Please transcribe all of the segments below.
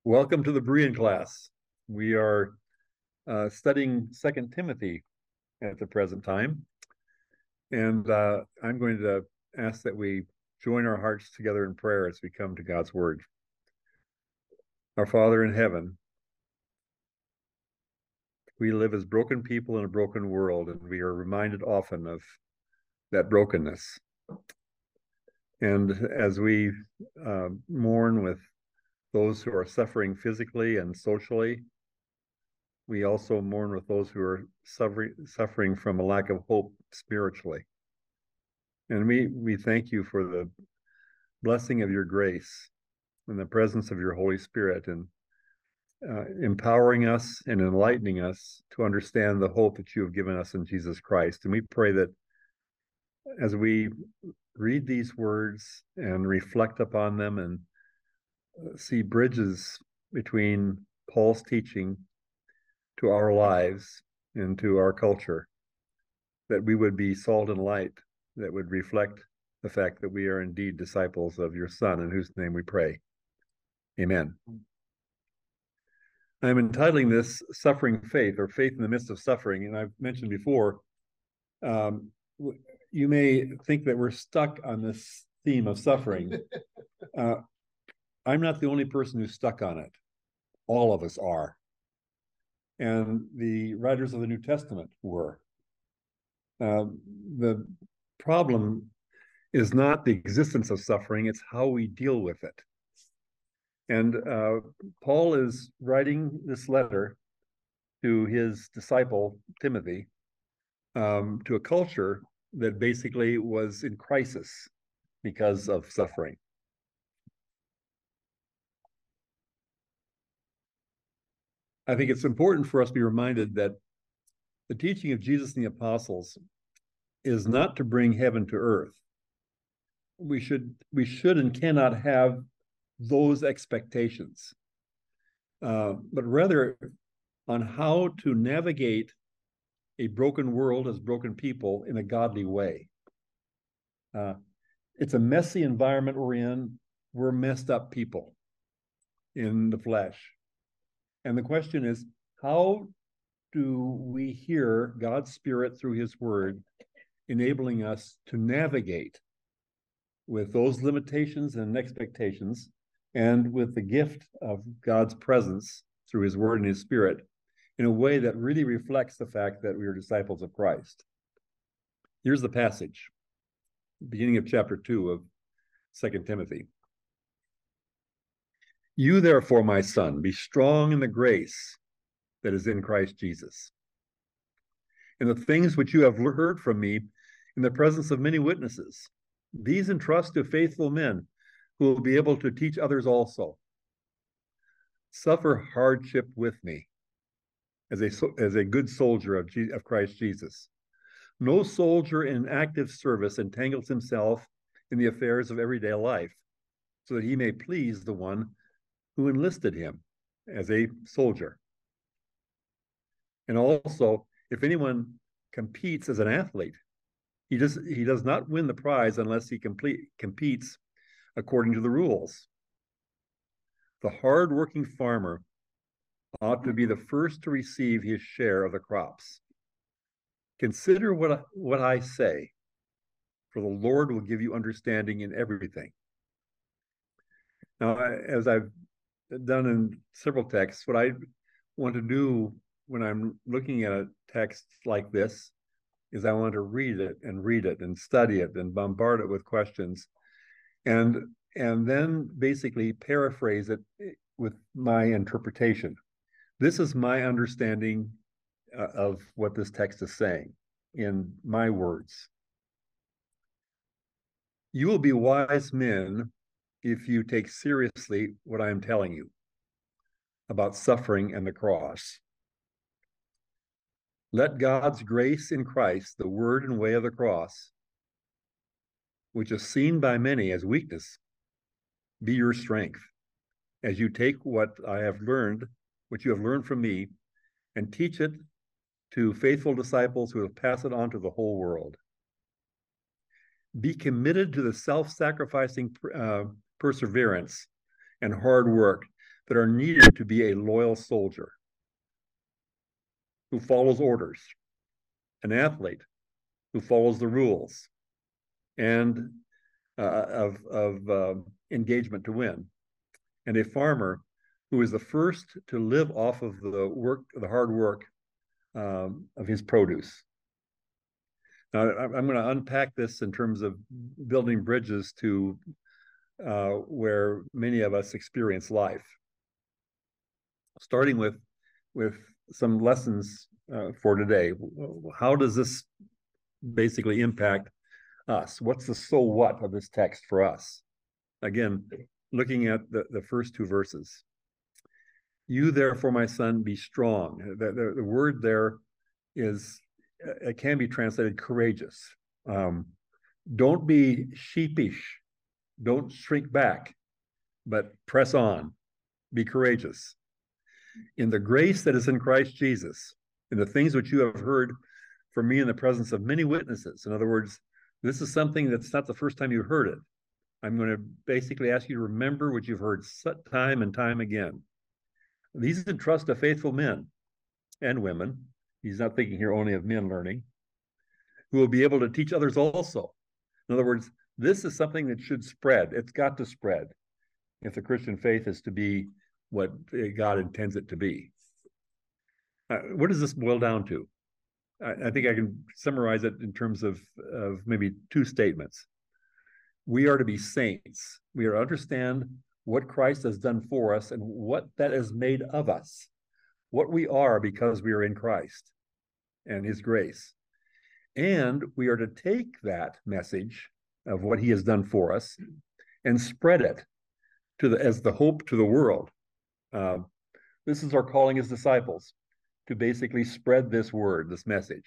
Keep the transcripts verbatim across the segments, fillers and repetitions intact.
Welcome to the Berean class. We are uh, studying Second Timothy at the present time. And uh, I'm going to ask that we join our hearts together in prayer as we come to God's Word. Our Father in heaven, we live as broken people in a broken world, and we are reminded often of that brokenness. And as we uh, mourn with those who are suffering physically and socially, we also mourn with those who are suffering suffering from a lack of hope spiritually. And we we thank you for the blessing of your grace and the presence of your Holy Spirit, and uh, empowering us and enlightening us to understand the hope that you have given us in Jesus Christ. And we pray that as we read these words and reflect upon them and see bridges between Paul's teaching to our lives and to our culture, that we would be salt and light that would reflect the fact that we are indeed disciples of your Son, in whose name we pray. Amen. I'm entitling this Suffering Faith, or Faith in the Midst of Suffering. And I've mentioned before, um, you may think that we're stuck on this theme of suffering. uh, I'm not the only person who's stuck on it. All of us are. And the writers of the New Testament were. Uh, the problem is not the existence of suffering, it's how we deal with it. And uh, Paul is writing this letter to his disciple, Timothy, um, to a culture that basically was in crisis because of suffering. I think it's important for us to be reminded that the teaching of Jesus and the apostles is not to bring heaven to earth. We should, we should and cannot have those expectations, uh, but rather on how to navigate a broken world as broken people in a godly way. Uh, it's a messy environment we're in. We're messed up people in the flesh. And the question is, how do we hear God's Spirit through his word, enabling us to navigate with those limitations and expectations, and with the gift of God's presence through his word and his Spirit in a way that really reflects the fact that we are disciples of Christ. Here's the passage, beginning of chapter two of Second Timothy. You therefore, my son, be strong in the grace that is in Christ Jesus. And the things which you have heard from me in the presence of many witnesses, these entrust to faithful men who will be able to teach others also. Suffer hardship with me as a, as a good soldier of, Je- of Christ Jesus. No soldier in active service entangles himself in the affairs of everyday life, so that he may please the one who enlisted him as a soldier. And also, if anyone competes as an athlete, he does, he does not win the prize unless he complete, competes according to the rules. The hard-working farmer ought to be the first to receive his share of the crops. Consider what I, what I say, for the Lord will give you understanding in everything. Now, as I've done in several texts, what I want to do when I'm looking at a text like this is I want to read it and read it and study it and bombard it with questions, and and then basically paraphrase it with my interpretation. This is my understanding uh, of what this text is saying in my words. You will be wise men if you take seriously what I am telling you about suffering and the cross. Let God's grace in Christ, the word and way of the cross, which is seen by many as weakness, be your strength, as you take what I have learned, what you have learned from me, and teach it to faithful disciples who will pass it on to the whole world. Be committed to the self-sacrificing uh, perseverance and hard work that are needed to be a loyal soldier who follows orders, an athlete who follows the rules, and uh, of, of uh, engagement to win, and a farmer who is the first to live off of the work, the hard work um, of his produce. Now, I'm going to unpack this in terms of building bridges to uh, where many of us experience life. Starting with, with some lessons uh, for today. How does this basically impact us? What's the so what of this text for us? Again, looking at the, the first two verses. You therefore, my son, be strong. The, the, the word there is, it can be translated courageous. Um, don't be sheepish. Don't shrink back, but press on. Be courageous. In the grace that is in Christ Jesus, in the things which you have heard from me in the presence of many witnesses. In other words, this is something that's not the first time you heard it. I'm going to basically ask you to remember what you've heard time and time again. These entrust to faithful men and women. He's not thinking here only of men learning, who will be able to teach others also. In other words, this is something that should spread. It's got to spread if the Christian faith is to be what God intends it to be. Uh, what does this boil down to? I, I think I can summarize it in terms of, of maybe two statements. We are to be saints. We are to understand what Christ has done for us and what that has made of us, what we are because we are in Christ and his grace. And we are to take that message of what he has done for us and spread it to the, as the hope to the world. Uh, this is our calling as disciples, to basically spread this word, this message.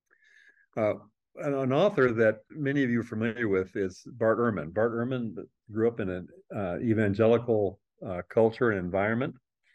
Uh, an, an author that many of you are familiar with is Bart Ehrman. Bart Ehrman grew up in an uh, evangelical uh, culture and environment,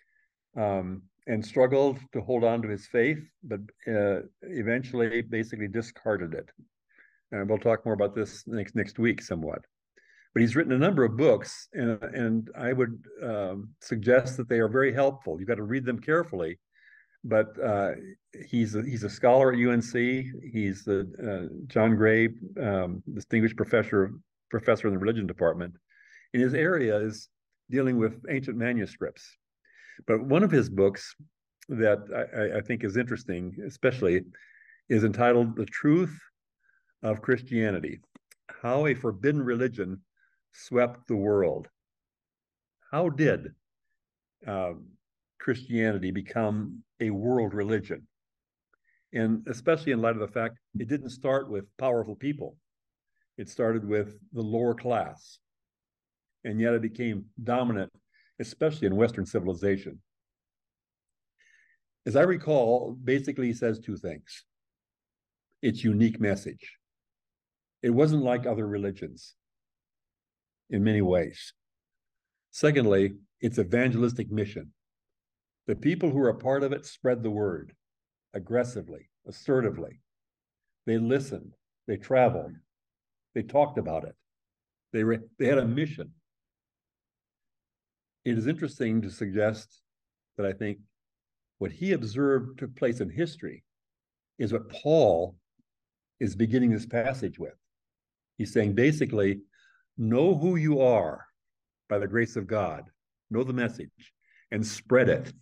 um, and struggled to hold on to his faith, but uh, eventually basically discarded it. And we'll talk more about this next next week somewhat. But he's written a number of books, and, and I would um, suggest that they are very helpful. You've got to read them carefully. But uh, he's a, he's a scholar at U N C. He's the uh, John Gray um, Distinguished Professor Professor in the Religion Department. And his area is dealing with ancient manuscripts. But one of his books that I, I think is interesting, especially, is entitled "The Truth of Christianity: How a Forbidden Religion Swept the World." How did uh, Christianity become a world religion? And especially in light of the fact it didn't start with powerful people. It started with the lower class. And yet it became dominant, especially in Western civilization. As I recall, basically he says two things. Its unique message. It wasn't like other religions in many ways. Secondly, its evangelistic mission. The people who are a part of it spread the word aggressively, assertively. They listened, they traveled, they talked about it. They, re- they had a mission. It is interesting to suggest that I think what he observed took place in history is what Paul is beginning this passage with. He's saying basically, know who you are by the grace of God, know the message, and spread it.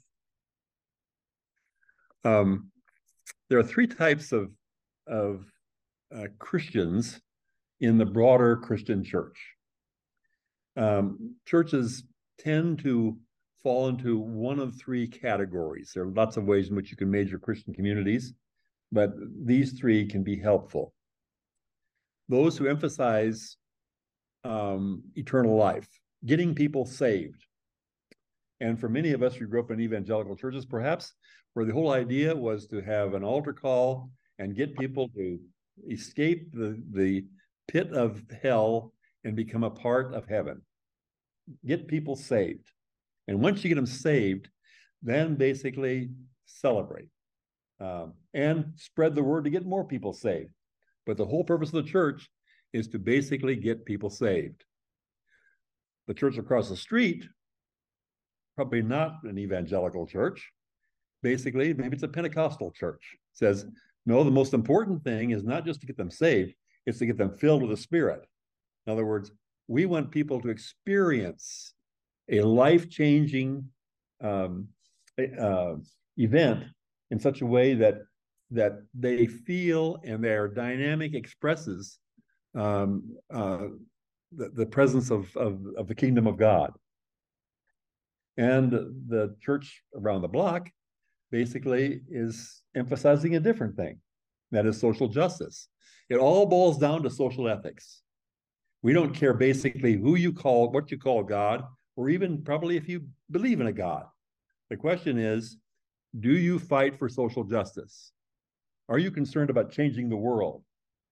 Um, there are three types of, of uh, Christians in the broader Christian church. Um, churches tend to fall into one of three categories. There are lots of ways in which you can measure Christian communities, but these three can be helpful. Those who emphasize um, eternal life, getting people saved. And for many of us who grew up in evangelical churches, perhaps, where the whole idea was to have an altar call and get people to escape the, the pit of hell and become a part of heaven. Get people saved. And once you get them saved, then basically celebrate um, and spread the word to get more people saved. But the whole purpose of the church is to basically get people saved. The church across the street probably not an evangelical church. Basically, maybe it's a Pentecostal church. It says, no, the most important thing is not just to get them saved, it's to get them filled with the Spirit. In other words, we want people to experience a life-changing um, uh, event in such a way that that they feel and their dynamic expresses um, uh, the, the presence of, of, of the kingdom of God. And the church around the block basically is emphasizing a different thing, that is social justice. It all boils down to social ethics. We don't care basically who you call, what you call God, or even probably if you believe in a God. The question is, do you fight for social justice? Are you concerned about changing the world?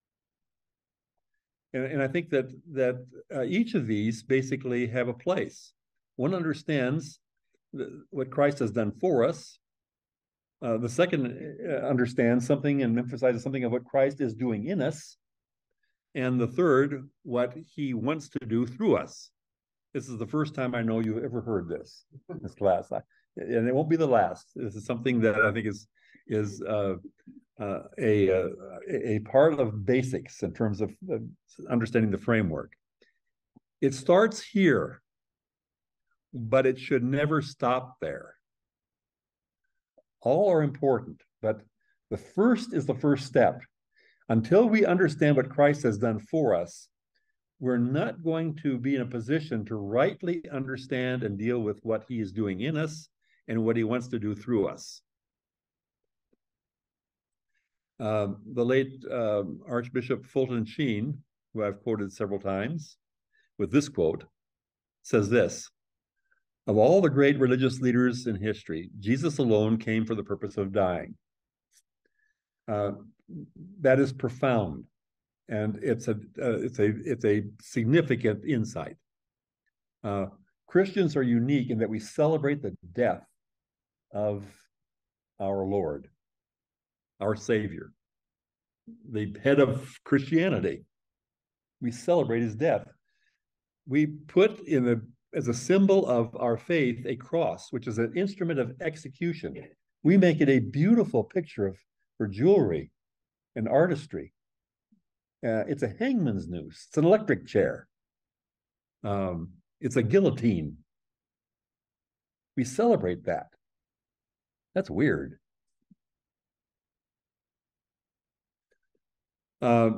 And, and I think that that uh, each of these basically have a place. One understands the, what Christ has done for us. Uh, the second uh, understands something and emphasizes something of what Christ is doing in us. And the third, what he wants to do through us. This is the first time I know you've ever heard this in this class, I, and it won't be the last. This is something that I think is is uh, uh, a, a a part of basics in terms of uh, understanding the framework. It starts here, but it should never stop there. All are important, but the first is the first step. Until we understand what Christ has done for us, we're not going to be in a position to rightly understand and deal with what he is doing in us and what he wants to do through us. Uh, the late uh, Archbishop Fulton Sheen, who I've quoted several times, with this quote, says this: "Of all the great religious leaders in history, Jesus alone came for the purpose of dying." Uh, that is profound. And it's a uh, it's a it's a significant insight. Uh, Christians are unique in that we celebrate the death of our Lord, our Savior, the head of Christianity. We celebrate his death. We put in the as a symbol of our faith a cross, which is an instrument of execution. We make it a beautiful picture of for jewelry and artistry. Uh, it's a hangman's noose. It's an electric chair. Um, it's a guillotine. We celebrate that. That's weird. Uh,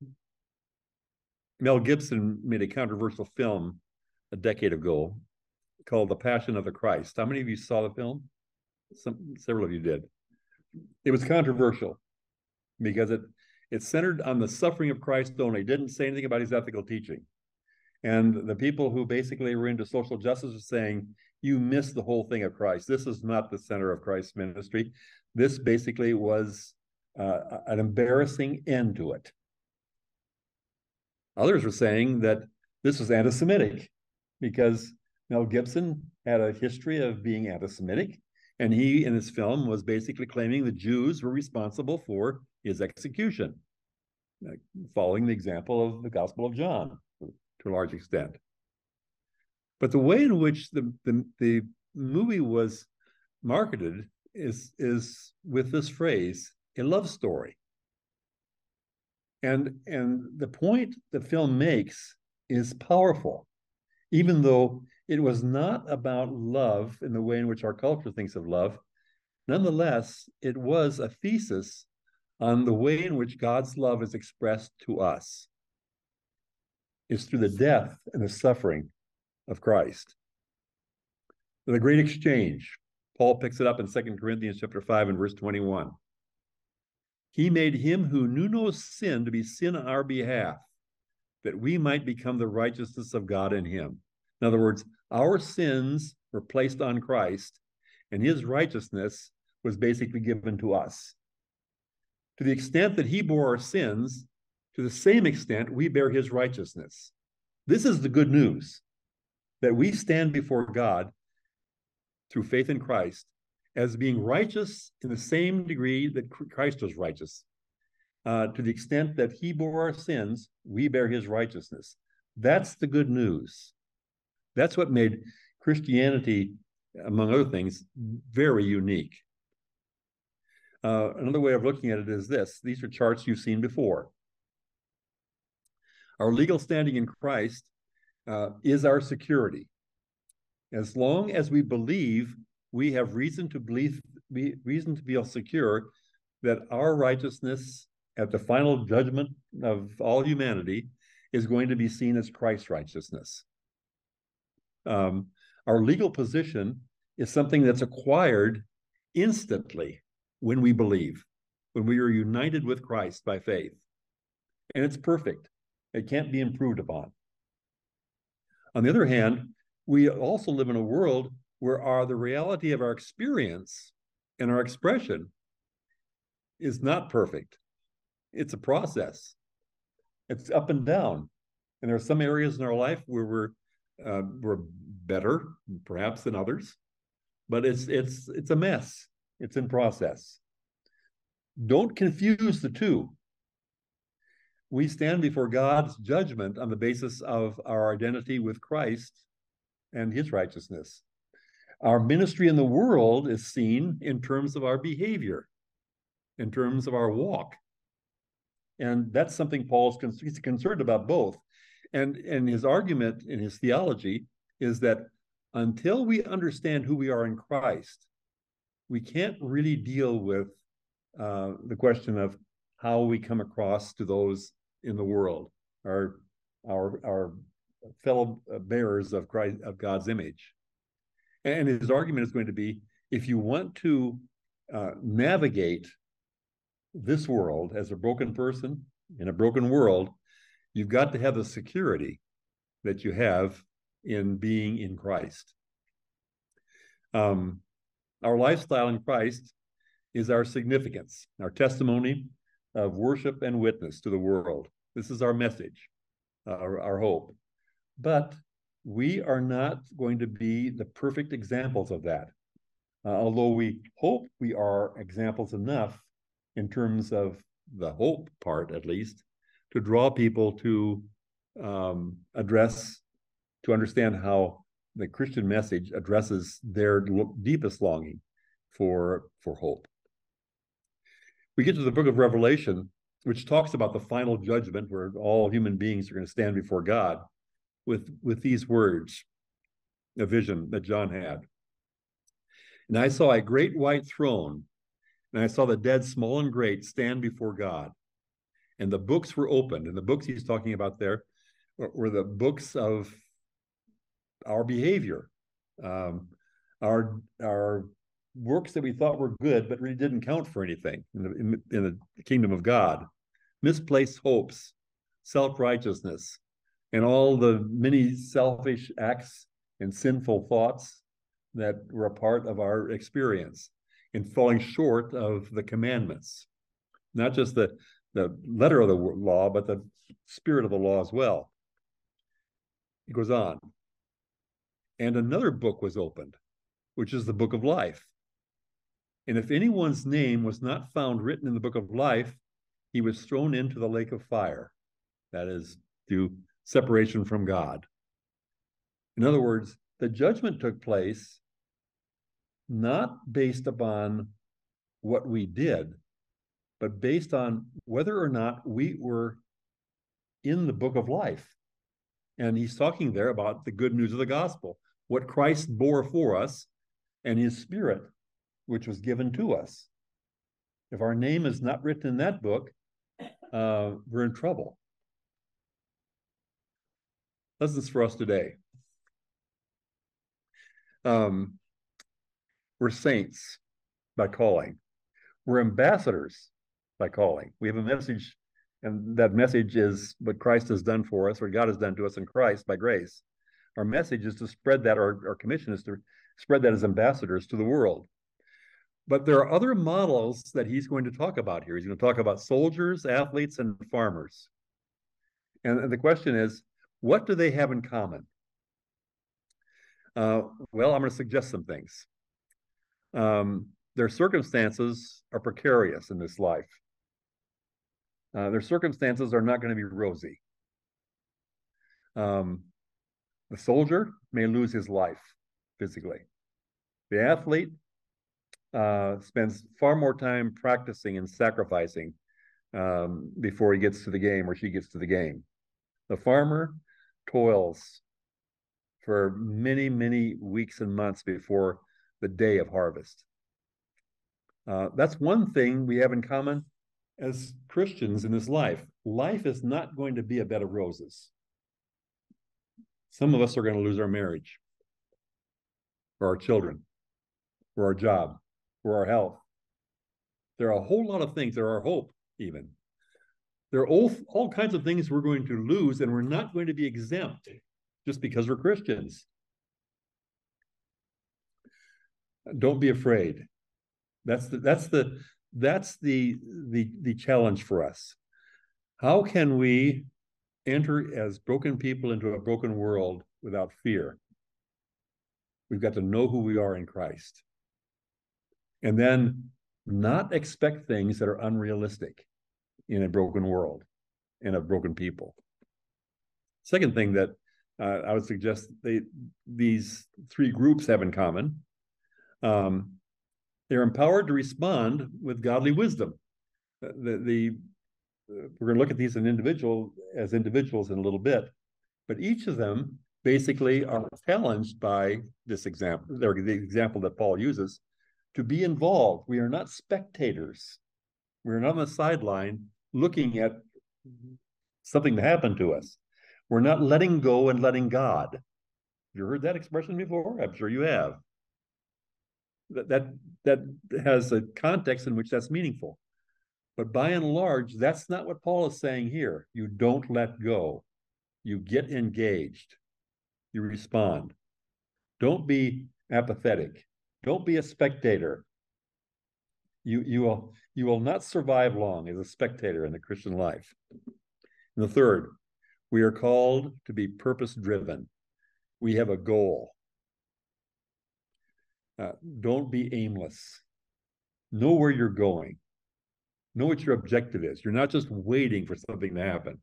Mel Gibson made a controversial film a decade ago called The Passion of the Christ. How many of you saw the film? Some, several of you did. It was controversial because it it centered on the suffering of Christ only. It didn't say anything about his ethical teaching. And the people who basically were into social justice were saying, you missed the whole thing of Christ. This is not the center of Christ's ministry. This basically was uh, an embarrassing end to it. Others were saying that this was anti-Semitic because Mel Gibson had a history of being anti-Semitic, and he, in his film, was basically claiming the Jews were responsible for his execution, following the example of the Gospel of John to a large extent. But the way in which the, the, the movie was marketed is, is with this phrase, a love story. And, and the point the film makes is powerful, even though it was not about love in the way in which our culture thinks of love. Nonetheless, it was a thesis on the way in which God's love is expressed to us. It's through the death and the suffering of Christ. The great exchange. Paul picks it up in Second Corinthians chapter five and verse twenty-one. He made him who knew no sin to be sin on our behalf, that we might become the righteousness of God in him. In other words, our sins were placed on Christ, and his righteousness was basically given to us. To the extent that he bore our sins, to the same extent we bear his righteousness. This is the good news, that we stand before God through faith in Christ as being righteous in the same degree that Christ was righteous. Uh, to the extent that he bore our sins, we bear his righteousness. That's the good news. That's what made Christianity among other things, very unique. Uh, another way of looking at it is this. These are charts you've seen before. Our legal standing in Christ uh, is our security. As long as we believe, we have reason to believe, reason to feel secure that our righteousness at the final judgment of all humanity is going to be seen as Christ's righteousness. Um, our legal position is something that's acquired instantly when we believe, when we are united with Christ by faith. And it's perfect. It can't be improved upon. On the other hand, we also live in a world where our, the reality of our experience and our expression is not perfect. It's a process. It's up and down. And there are some areas in our life where we're uh, we're better, perhaps, than others, but it's it's it's a mess. It's in process. Don't confuse the two. We stand before God's judgment on the basis of our identity with Christ and his righteousness. Our ministry in the world is seen in terms of our behavior, in terms of our walk. And that's something Paul's con- he's concerned about both. And, and his argument in his theology is that until we understand who we are in Christ, we can't really deal with uh, the question of how we come across to those in the world, our, our, our fellow bearers of Christ, of God's image. And his argument is going to be, if you want to uh, navigate this world as a broken person in a broken world, you've got to have the security that you have in being in Christ. Um, our lifestyle in Christ is our significance, our testimony of worship and witness to the world. This is our message, our, our hope. But we are not going to be the perfect examples of that. Uh, although we hope we are examples enough in terms of the hope part, at least, to draw people to um, address, to understand how the Christian message addresses their deepest longing for, for hope. We get to the book of Revelation, which talks about the final judgment where all human beings are going to stand before God with, with these words, a vision that John had. And I saw a great white throne, and I saw the dead, small and great, stand before God. And the books were opened. And the books he's talking about there were the books of our behavior, um, our, our works that we thought were good, but really didn't count for anything in the, in, in the kingdom of God. Misplaced hopes, self-righteousness, and all the many selfish acts and sinful thoughts that were a part of our experience in falling short of the commandments, not just the, the letter of the law, but the spirit of the law as well. It goes on. And another book was opened, which is the book of life. And if anyone's name was not found written in the book of life, he was thrown into the lake of fire. That is, to separation from God. In other words, the judgment took place not based upon what we did, but based on whether or not we were in the book of life. And he's talking there about the good news of the gospel, what Christ bore for us and his spirit, which was given to us. If our name is not written in that book, uh, we're in trouble. Lessons for us today. Um, we're saints by calling. We're ambassadors by calling. We have a message, and that message is what Christ has done for us, what God has done to us in Christ by grace. Our message is to spread that, our, our commission is to spread that as ambassadors to the world. But there are other models that he's going to talk about here. He's going to talk about soldiers, athletes, and farmers. And, and the question is, what do they have in common? Uh, well, I'm going to suggest some things. Um, their circumstances are precarious in this life. Uh, their circumstances are not going to be rosy. Um, the soldier may lose his life physically. The athlete uh, spends far more time practicing and sacrificing um, before he gets to the game or she gets to the game. The farmer toils for many, many weeks and months before the day of harvest. Uh, that's one thing we have in common as Christians in this life. Life is not going to be a bed of roses. Some of us are going to lose our marriage, or our children, or our job, or our health. There are a whole lot of things. There are hope, even. There are all, all kinds of things we're going to lose, and we're not going to be exempt just because we're Christians. Don't be afraid. That's the that's the that's the the the challenge for us. How can we enter as broken people into a broken world without fear? We've got to know who we are in Christ. And then not expect things that are unrealistic in a broken world, in a broken people. Second thing that uh, I would suggest they, these three groups have in common, um, they're empowered to respond with godly wisdom. The, the, uh, we're going to look at these in individual as individuals in a little bit, but each of them basically are challenged by this example, the example that Paul uses, to be involved. We are not spectators. We're not on the sideline looking at something to happen to us. We're not letting go and letting God. You heard that expression before? I'm sure you have. That, that, that has a context in which that's meaningful. But by and large, that's not what Paul is saying here. You don't let go. You get engaged. You respond. Don't be apathetic. Don't be a spectator. You, you, will, you will not survive long as a spectator in the Christian life. And the third, we are called to be purpose-driven. We have a goal. Uh, don't be aimless. Know where you're going. Know what your objective is. You're not just waiting for something to happen.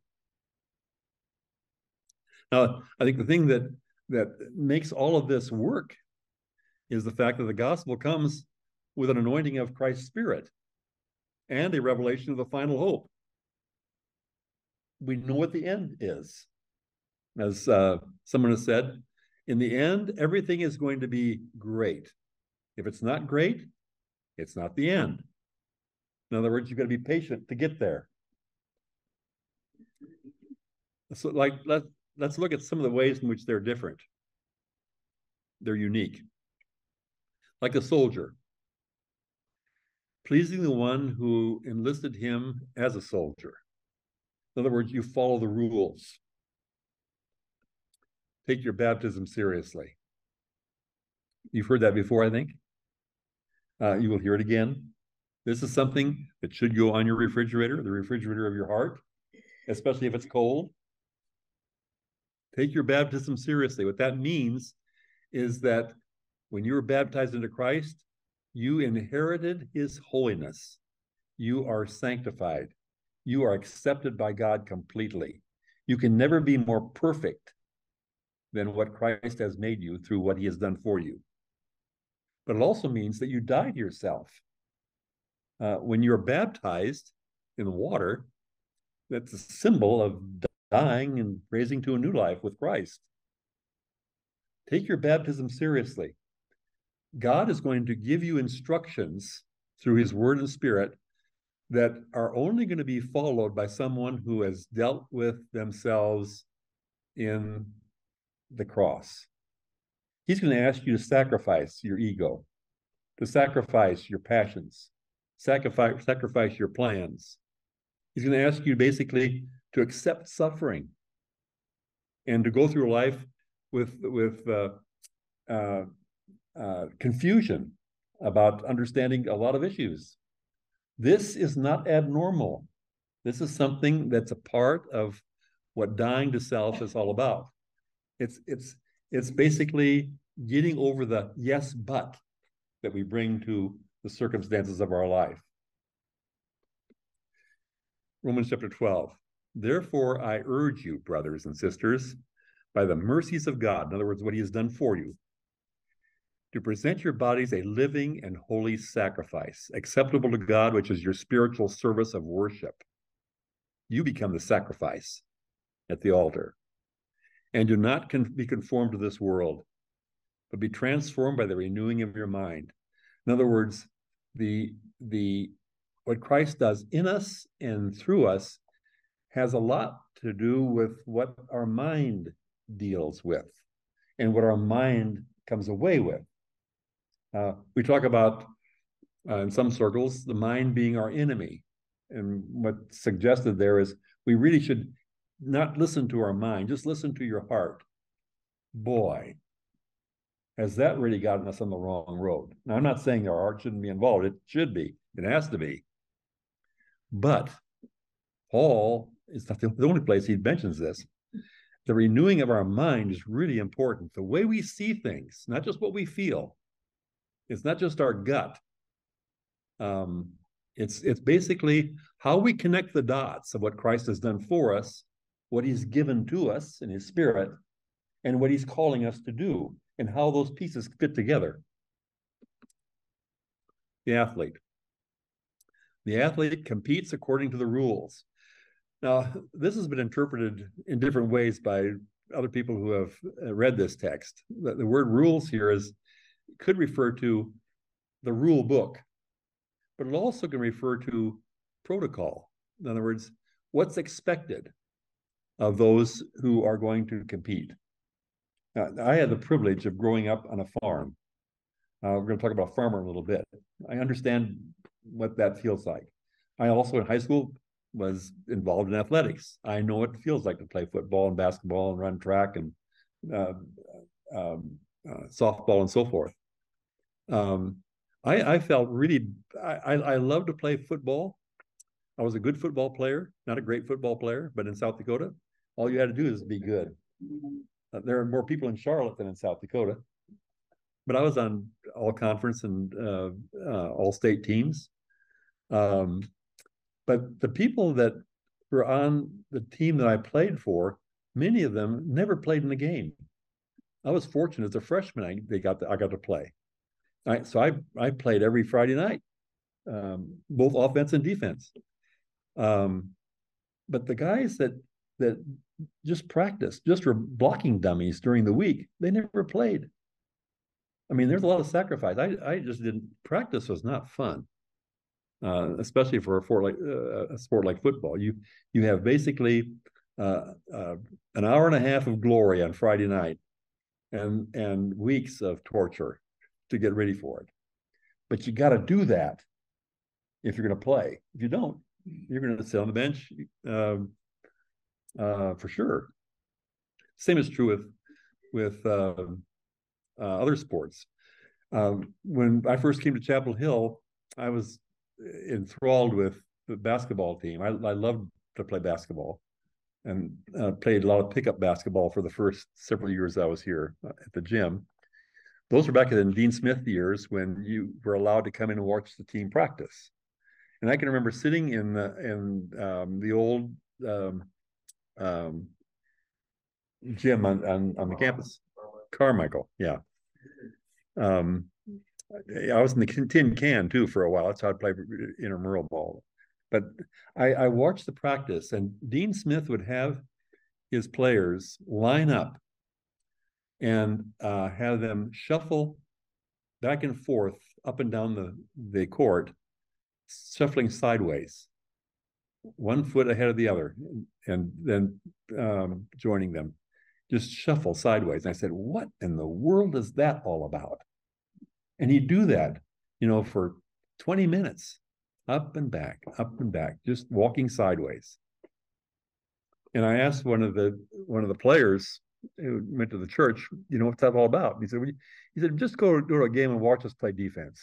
Now, I think the thing that, that makes all of this work is the fact that the gospel comes with an anointing of Christ's Spirit and a revelation of the final hope. We know what the end is. As uh, someone has said, in the end, everything is going to be great. If it's not great, it's not the end. In other words, you've got to be patient to get there. So, like, let, let's look at some of the ways in which they're different. They're unique. Like a soldier, pleasing the one who enlisted him as a soldier. In other words, you follow the rules. Take your baptism seriously. You've heard that before, I think. Uh, you will hear it again. This is something that should go on your refrigerator, the refrigerator of your heart, especially if it's cold. Take your baptism seriously. What that means is that when you were baptized into Christ, you inherited his holiness. You are sanctified. You are accepted by God completely. You can never be more perfect than what Christ has made you through what he has done for you. But it also means that you die to yourself. Uh, when you're baptized in water, that's a symbol of dying and raising to a new life with Christ. Take your baptism seriously. God is going to give you instructions through his word and spirit that are only going to be followed by someone who has dealt with themselves in the cross. He's going to ask you to sacrifice your ego, to sacrifice your passions, sacrifice, sacrifice your plans. He's going to ask you basically to accept suffering and to go through life with, with uh, uh, uh, confusion about understanding a lot of issues. This is not abnormal. This is something that's a part of what dying to self is all about. It's, it's, it's basically getting over the yes, but that we bring to the circumstances of our life. Romans chapter twelve. Therefore, I urge you, brothers and sisters, by the mercies of God, in other words, what he has done for you, to present your bodies a living and holy sacrifice, acceptable to God, which is your spiritual service of worship. You become the sacrifice at the altar. And do not con- be conformed to this world, but be transformed by the renewing of your mind. In other words, the the what Christ does in us and through us has a lot to do with what our mind deals with and what our mind comes away with. Uh, we talk about, uh, in some circles, the mind being our enemy. And what's suggested there is we really should not listen to our mind, just listen to your heart. Boy, has that really gotten us on the wrong road. Now, I'm not saying our heart shouldn't be involved. It should be. It has to be. But Paul is not the only place he mentions this. The renewing of our mind is really important. The way we see things, not just what we feel. It's not just our gut. Um, it's it's basically how we connect the dots of what Christ has done for us, what he's given to us in his spirit, and what he's calling us to do, and how those pieces fit together. The athlete. The athlete competes according to the rules. Now, this has been interpreted in different ways by other people who have read this text. The, the word rules here is could refer to the rule book, but it also can refer to protocol. In other words, what's expected of those who are going to compete. Now, I had the privilege of growing up on a farm. Uh, we're going to talk about farmer in a little bit. I understand what that feels like. I also in high school was involved in athletics. I know what it feels like to play football and basketball and run track and uh, um, uh, softball and so forth. Um, I, I felt really, I, I love to play football. I was a good football player, not a great football player, but in South Dakota, all you had to do is be good. Uh, there are more people in Charlotte than in South Dakota, but I was on all conference and uh, uh, all state teams. Um, but the people that were on the team that I played for, many of them never played in the game. I was fortunate as a freshman, I, they got to, I got to play. I, so I, I played every Friday night, um, both offense and defense. Um, but the guys that that just practiced, just were blocking dummies during the week, they never played. I mean, there's a lot of sacrifice. I, I just didn't, practice was not fun, uh, especially for a sport like, uh, a sport like football. You, you have basically uh, uh, an hour and a half of glory on Friday night and, and weeks of torture to get ready for it. But you got to do that if you're going to play. If you don't, you're going to sit on the bench um, uh, for sure. Same is true with with uh, uh, other sports. Um, when I first came to Chapel Hill, I was enthralled with the basketball team. I, I loved to play basketball and uh, played a lot of pickup basketball for the first several years I was here at the gym. Those were back in the Dean Smith years when you were allowed to come in and watch the team practice. And I can remember sitting in the in um, the old um, um, gym on, on on the campus, Carmichael. Yeah. Um, I was in the tin can too for a while. That's how I played intramural ball. But I, I watched the practice, and Dean Smith would have his players line up and uh, have them shuffle back and forth up and down the, the court, shuffling sideways, one foot ahead of the other, and then um, joining them. Just shuffle sideways. And I said, what in the world is that all about? And he'd do that, you know, for twenty minutes, up and back, up and back, just walking sideways. And I asked one of the one of the players who went to the church, you know, what's that all about? And he said, well, he said, just go, go to a game and watch us play defense.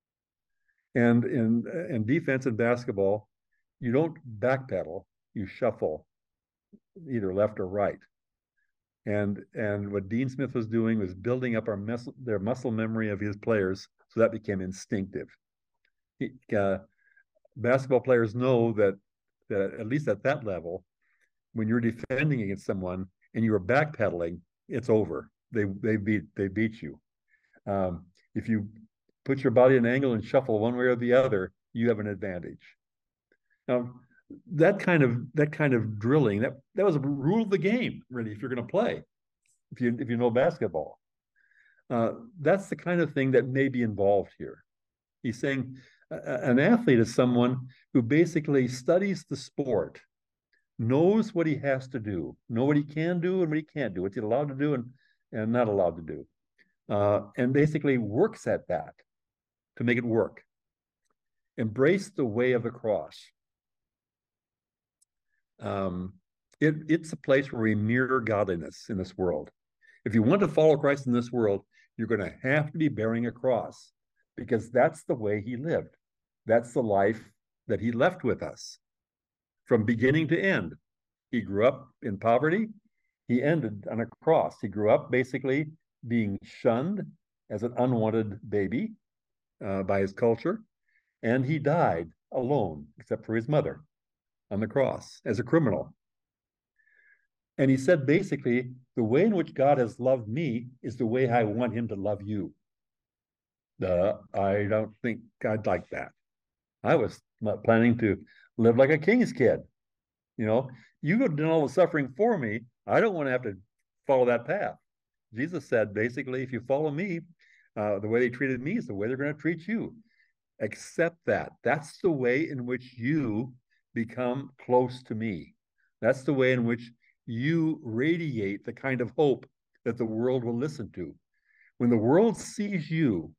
And in in defense and basketball, you don't backpedal, you shuffle either left or right. And and what Dean Smith was doing was building up our muscle, their muscle memory of his players, so that became instinctive. He, uh, basketball players know that that at least at that level, when you're defending against someone and you are backpedaling, it's over. They they beat they beat you. Um, If you put your body at an angle and shuffle one way or the other, you have an advantage. Now, that kind of that kind of drilling, that that was a rule of the game, really, if you're going to play, if you if you know basketball. Uh, that's the kind of thing that may be involved here. He's saying uh, an athlete is someone who basically studies the sport, knows what he has to do, know what he can do and what he can't do, what's he allowed to do and, and not allowed to do, uh, and basically works at that to make it work. Embrace the way of the cross. Um, it, it's a place where we mirror godliness in this world. If you want to follow Christ in this world, you're going to have to be bearing a cross because that's the way he lived. That's the life that he left with us from beginning to end. He grew up in poverty. He ended on a cross. He grew up basically being shunned as an unwanted baby uh, by his culture. And he died alone, except for his mother, on the cross as a criminal. And he said, basically, the way in which God has loved me is the way I want him to love you. Uh, I don't think I'd like that. I was not planning to live like a king's kid. You know, you have done all the suffering for me. I don't want to have to follow that path. Jesus said, basically, if you follow me, uh, the way they treated me is the way they're going to treat you. Accept that. That's the way in which you become close to me. That's the way in which you radiate the kind of hope that the world will listen to. When the world sees you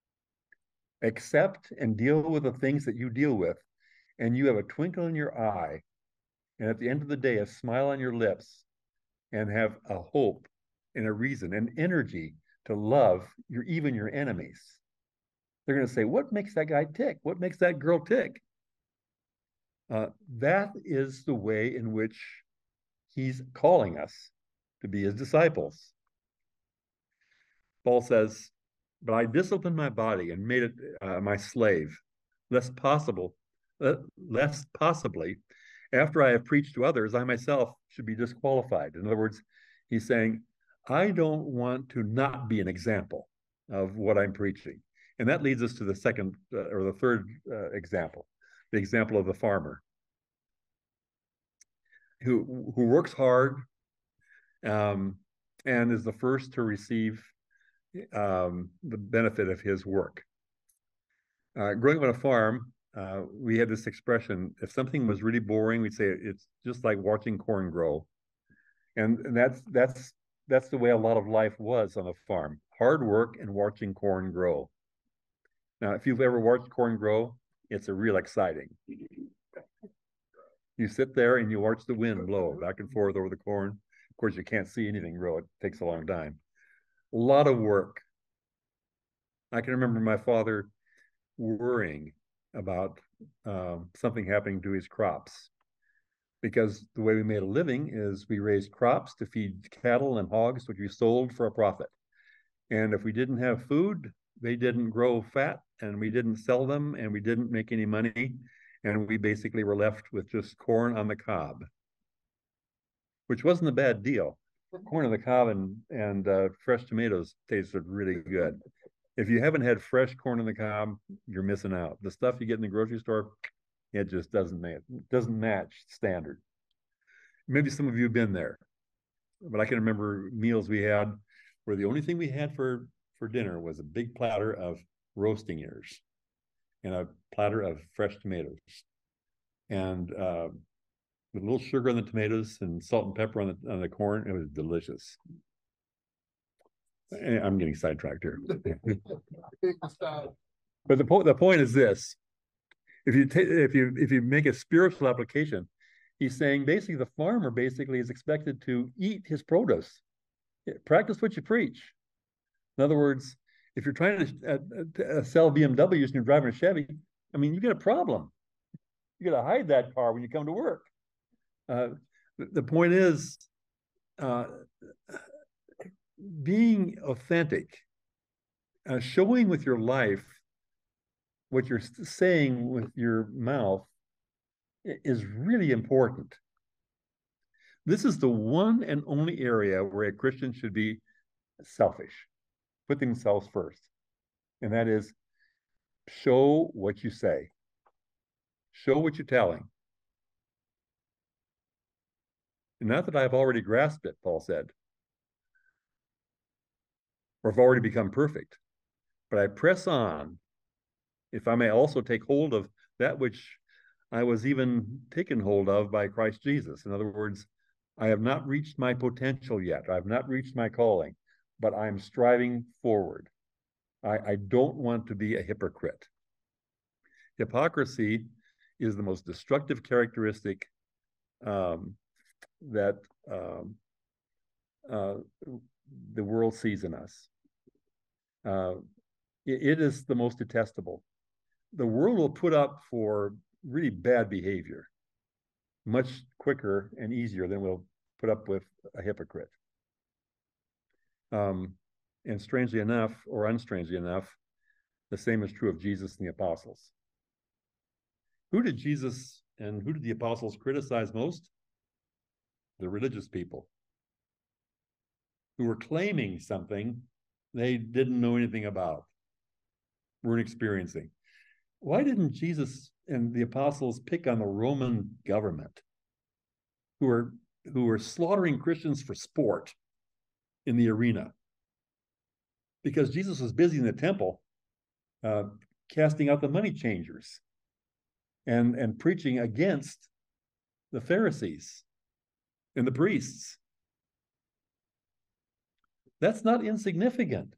accept and deal with the things that you deal with, and you have a twinkle in your eye, and at the end of the day, a smile on your lips, and have a hope and a reason and energy to love your even your enemies, they're going to say, what makes that guy tick? What makes that girl tick? Uh, that is the way in which he's calling us to be his disciples. Paul says, but I disciplined my body and made it uh, my slave, lest possible, uh, lest possibly, after I have preached to others, I myself should be disqualified. In other words, he's saying, I don't want to not be an example of what I'm preaching. And that leads us to the second uh, or the third uh, example, the example of the farmer who, who works hard um, and is the first to receive um, the benefit of his work. Uh, growing up on a farm, uh, we had this expression, if something was really boring, we'd say it's just like watching corn grow. And, and that's, that's, that's the way a lot of life was on a farm, hard work and watching corn grow. Now, if you've ever watched corn grow, it's a real exciting. You sit there and you watch the wind blow back and forth over the corn. Of course, you can't see anything grow. It takes a long time. A lot of work. I can remember my father worrying about um, something happening to his crops because the way we made a living is we raised crops to feed cattle and hogs, which we sold for a profit. And if we didn't have food, they didn't grow fat and we didn't sell them and we didn't make any money. And we basically were left with just corn on the cob, which wasn't a bad deal. Corn on the cob and, and uh, fresh tomatoes tasted really good. If you haven't had fresh corn on the cob, you're missing out. The stuff you get in the grocery store, it just doesn't match, doesn't match standard. Maybe some of you have been there, but I can remember meals we had where the only thing we had for, for dinner was a big platter of roasting ears and a platter of fresh tomatoes. And uh, with a little sugar on the tomatoes and salt and pepper on the, on the corn, it was delicious. I'm getting sidetracked here. But the point the point is this: if you take if you if you make a spiritual application, he's saying basically the farmer basically is expected to eat his produce, practice what you preach. In other words, if you're trying to uh, uh, sell B M Ws and you're driving a Chevy, I mean, you get a problem. You got to hide that car when you come to work. Uh, the point is, uh, being authentic, uh, showing with your life what you're saying with your mouth is really important. This is the one and only area where a Christian should be selfish, put themselves first. and that is show what you say. Show what you're telling. Not that I've already grasped it, Paul said, or have already become perfect, but I press on, if I may also take hold of that which I was even taken hold of by Christ Jesus. In other words, I have not reached my potential yet. I have not reached my calling, but I'm striving forward. I, I don't want to be a hypocrite. Hypocrisy is the most destructive characteristic um, that um, uh, the world sees in us. Uh, it, it is the most detestable. The world will put up for really bad behavior much quicker and easier than we'll put up with a hypocrite. Um, and strangely enough, or unstrangely enough, the same is true of Jesus and the apostles. Who did Jesus and who did the apostles criticize most? The religious people who were claiming something they didn't know anything about, weren't experiencing. Why didn't Jesus and the apostles pick on the Roman government, who were who were slaughtering Christians for sport in the arena? Because Jesus was busy in the temple, uh, casting out the money changers and and preaching against the Pharisees and the priests. That's not insignificant.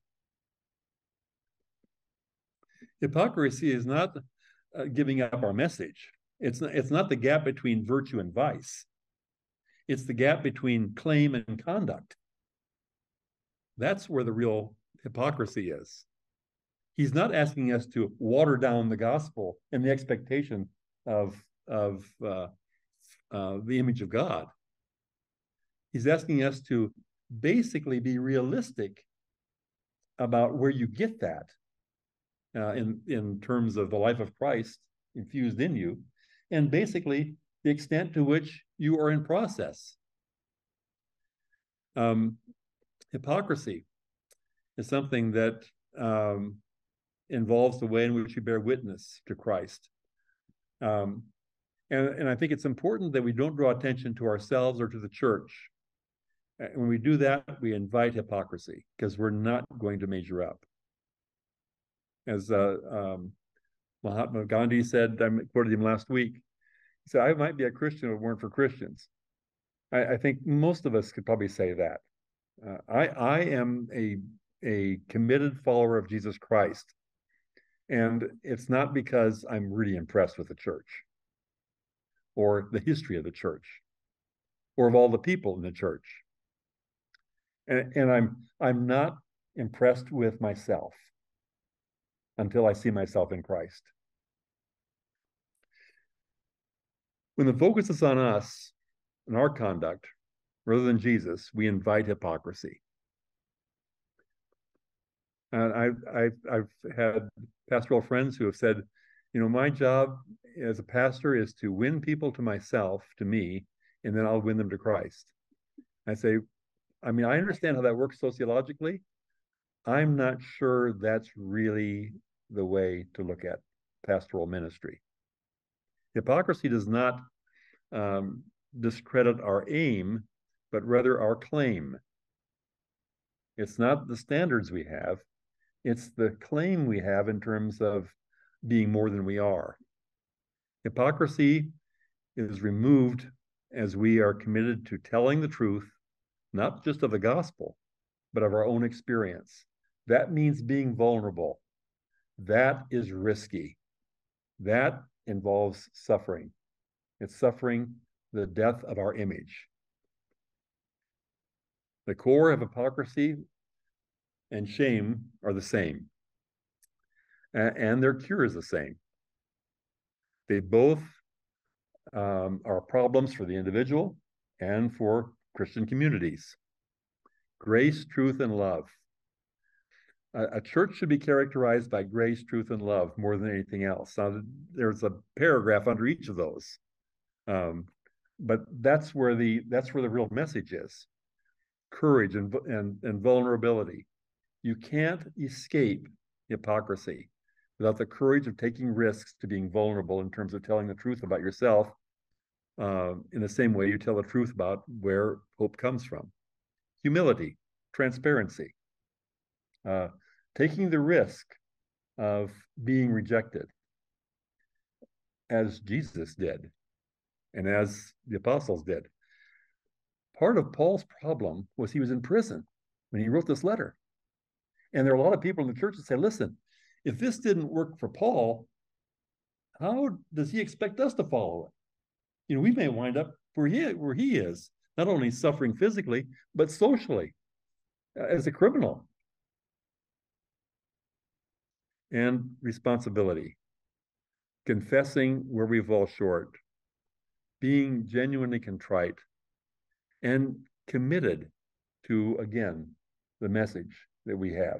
Hypocrisy is not uh, giving up our message. It's not, it's not the gap between virtue and vice. It's the gap between claim and conduct. That's where the real hypocrisy is. He's not asking us to water down the gospel and the expectation of, of uh, uh, the image of God. He's asking us to basically be realistic about where you get that uh, in, in terms of the life of Christ infused in you, and basically the extent to which you are in process. Um, hypocrisy is something that um, involves the way in which you bear witness to Christ. Um, and, and I think it's important that we don't draw attention to ourselves or to the church. When we do that, we invite hypocrisy because we're not going to measure up. As uh, um, Mahatma Gandhi said, I quoted him last week, he said, I might be a Christian if it weren't for Christians. I, I think most of us could probably say that. Uh, I, I am a, a committed follower of Jesus Christ. And it's not because I'm really impressed with the church or the history of the church or of all the people in the church. And, and I'm, I'm not impressed with myself until I see myself in Christ. When the focus is on us and our conduct, rather than Jesus, we invite hypocrisy. And I've, I've, I've had pastoral friends who have said, you know, my job as a pastor is to win people to myself, to me, and then I'll win them to Christ. I say, I mean, I understand how that works sociologically. I'm not sure that's really the way to look at pastoral ministry. Hypocrisy does not um, discredit our aim, but rather our claim. It's not the standards we have, it's the claim we have in terms of being more than we are. Hypocrisy is removed as we are committed to telling the truth, not just of the gospel, but of our own experience. That means being vulnerable. That is risky. That involves suffering. It's suffering the death of our image. The core of hypocrisy and shame are the same, and their cure is the same. They both um, are problems for the individual and for Christian communities. Grace, truth, and love. A, a church should be characterized by grace, truth, and love more than anything else. Now, there's a paragraph under each of those, um, but that's where the that's where the real message is: courage and and, and vulnerability. You can't escape hypocrisy, without the courage of taking risks to being vulnerable in terms of telling the truth about yourself, uh, in the same way you tell the truth about where hope comes from. Humility, transparency, uh, taking the risk of being rejected, as Jesus did, and as the apostles did. Part of Paul's problem was he was in prison when he wrote this letter. And there are a lot of people in the church that say, listen, if this didn't work for Paul, how does he expect us to follow it? You know, we may wind up where he, where he is, not only suffering physically, but socially, as a criminal. And responsibility, confessing where we fall short, being genuinely contrite, and committed to, again, the message that we have.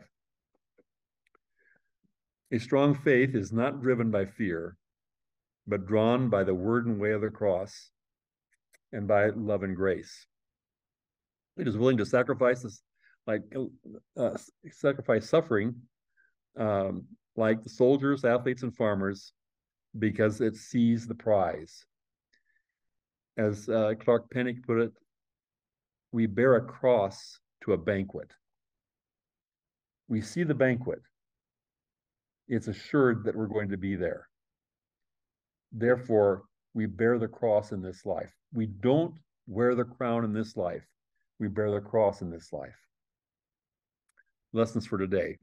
A strong faith is not driven by fear, but drawn by the word and way of the cross and by love and grace. It is willing to sacrifice this, like uh, sacrifice suffering, um, like the soldiers, athletes, and farmers, because it sees the prize. As uh, Clark Pennick put it, we bear a cross to a banquet. We see the banquet. It's assured that we're going to be there. Therefore, we bear the cross in this life. We don't wear the crown in this life. We bear the cross in this life. Lessons for today.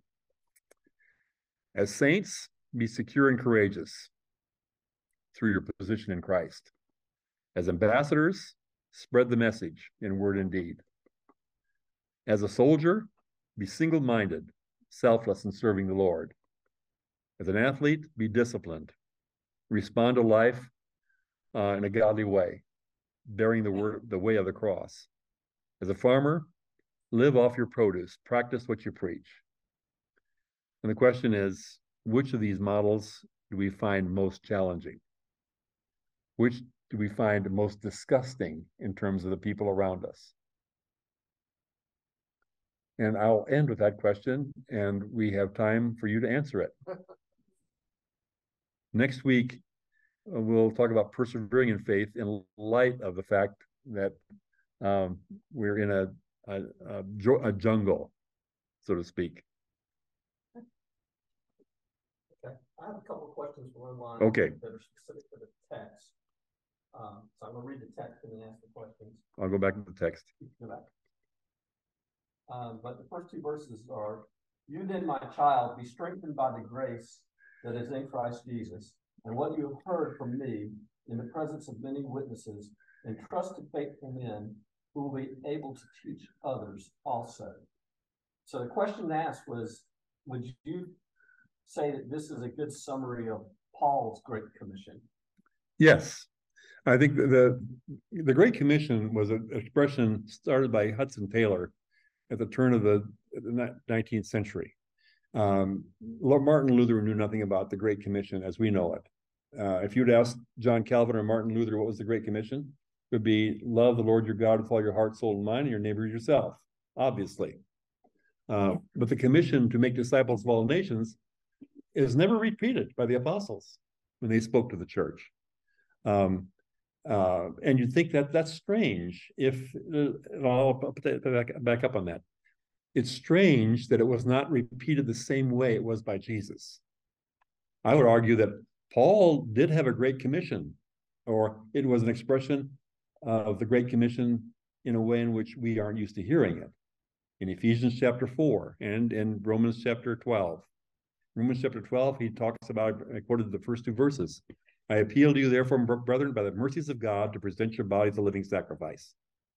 As saints, be secure and courageous through your position in Christ. As ambassadors, spread the message in word and deed. As a soldier, be single-minded, selfless in serving the Lord. As an athlete, be disciplined. Respond to life uh, in a godly way, bearing the word, the way of the cross. As a farmer, live off your produce, practice what you preach. And the question is, which of these models do we find most challenging? Which do we find most disgusting in terms of the people around us? And I'll end with that question, and we have time for you to answer it. Next week, we'll talk about persevering in faith in light of the fact that um, we're in a, a, a, a jungle, so to speak. Okay. I have a couple of questions from online okay. that are specific to the text. Um, so I'm going to read the text and then ask the questions. I'll go back to the text. Go back. Um, but the first two verses are, you then, my child, be strengthened by the grace that is in Christ Jesus, and what you have heard from me in the presence of many witnesses, and trust in faithful men who will be able to teach others also. So the question asked was, would you say that this is a good summary of Paul's Great Commission? Yes. I think the, the, the Great Commission was an expression started by Hudson Taylor at the turn of the nineteenth century. Um, Martin Luther knew nothing about the Great Commission as we know it. Uh, if you'd asked John Calvin or Martin Luther what was the Great Commission, it would be love the Lord your God with all your heart, soul, and mind, and your neighbor yourself, obviously. Uh, but the commission to make disciples of all nations is never repeated by the apostles when they spoke to the church. Um, uh, and you'd think that that's strange if, uh, I'll back, back up on that. It's strange that it was not repeated the same way it was by Jesus. I would argue that Paul did have a Great Commission, or it was an expression of the Great Commission in a way in which we aren't used to hearing it. In Ephesians chapter four and in Romans chapter twelve. Romans chapter twelve, he talks about, I quoted the first two verses. I appeal to you, therefore, brethren, by the mercies of God, to present your bodies a living sacrifice.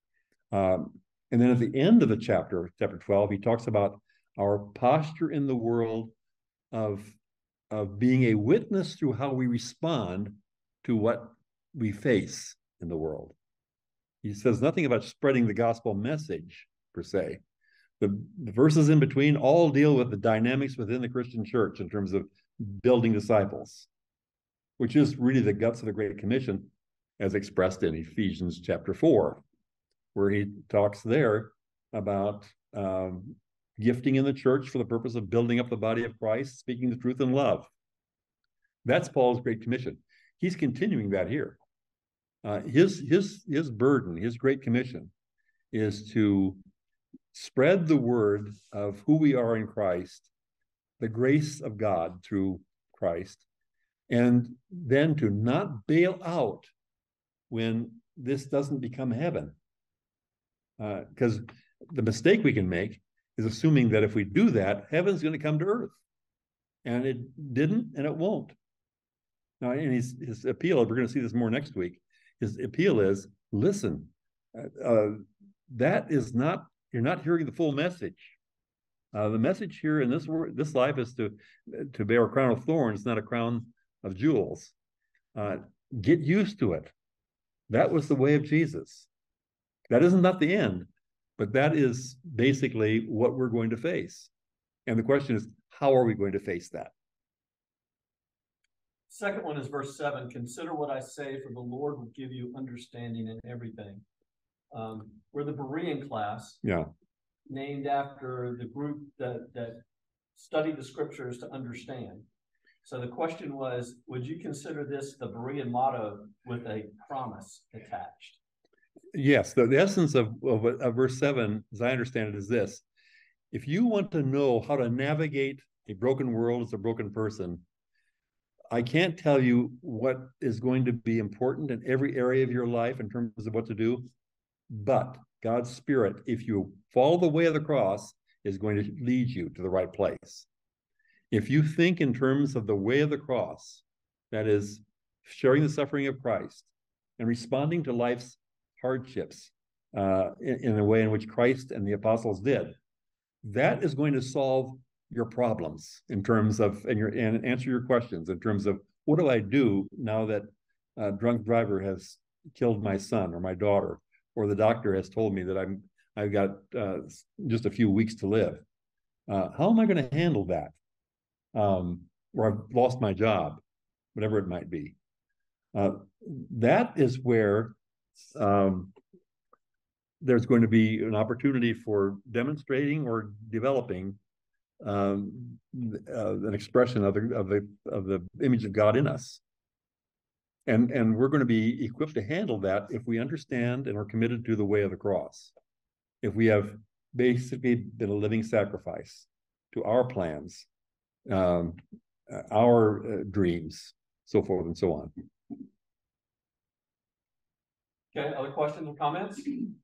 Um, and then at the end of the chapter, chapter twelve, he talks about our posture in the world of, of being a witness through how we respond to what we face in the world. He says nothing about spreading the gospel message, per se. The, the verses in between all deal with the dynamics within the Christian church in terms of building disciples, which is really the guts of the Great Commission as expressed in Ephesians chapter four, where he talks there about um, gifting in the church for the purpose of building up the body of Christ, speaking the truth in love. That's Paul's Great Commission. He's continuing that here. Uh, his, his, his burden, his Great Commission is to spread the word of who we are in Christ, the grace of God through Christ, and then to not bail out when this doesn't become heaven. Because uh, the mistake we can make is assuming that if we do that, heaven's going to come to earth. And it didn't, and it won't. Now, and his, his appeal, we're going to see this more next week, his appeal is, listen, uh, that is not, you're not hearing the full message. Uh, the message here in this this life is to, to bear a crown of thorns, not a crown of jewels. Uh, get used to it. That was the way of Jesus. That isn't not the end, but that is basically what we're going to face. And the question is, how are we going to face that? Second one is verse seven. Consider what I say, for the Lord will give you understanding in everything. Um, we're the Berean class. Yeah. Named after the group that, that studied the scriptures to understand. So the question was, would you consider this the Berean motto with a promise attached? Yes, the, the essence of, of, of verse seven, as I understand it, is this. If you want to know how to navigate a broken world as a broken person, I can't tell you what is going to be important in every area of your life in terms of what to do, but God's Spirit, if you follow the way of the cross, is going to lead you to the right place. If you think in terms of the way of the cross, that is, sharing the suffering of Christ and responding to life's hardships uh, in, in a way in which Christ and the apostles did, that is going to solve your problems in terms of, and, your, and answer your questions in terms of, what do I do now that a drunk driver has killed my son or my daughter? Or the doctor has told me that I'm, I've got uh, just a few weeks to live. Uh, how am I going to handle that? Um, or I've lost my job, whatever it might be. Uh, that is where um, there's going to be an opportunity for demonstrating or developing um, uh, an expression of the, of the of the image of God in us. And, and we're going to be equipped to handle that if we understand and are committed to the way of the cross. If we have basically been a living sacrifice to our plans, um, our uh, dreams, so forth and so on. Okay, other questions or comments?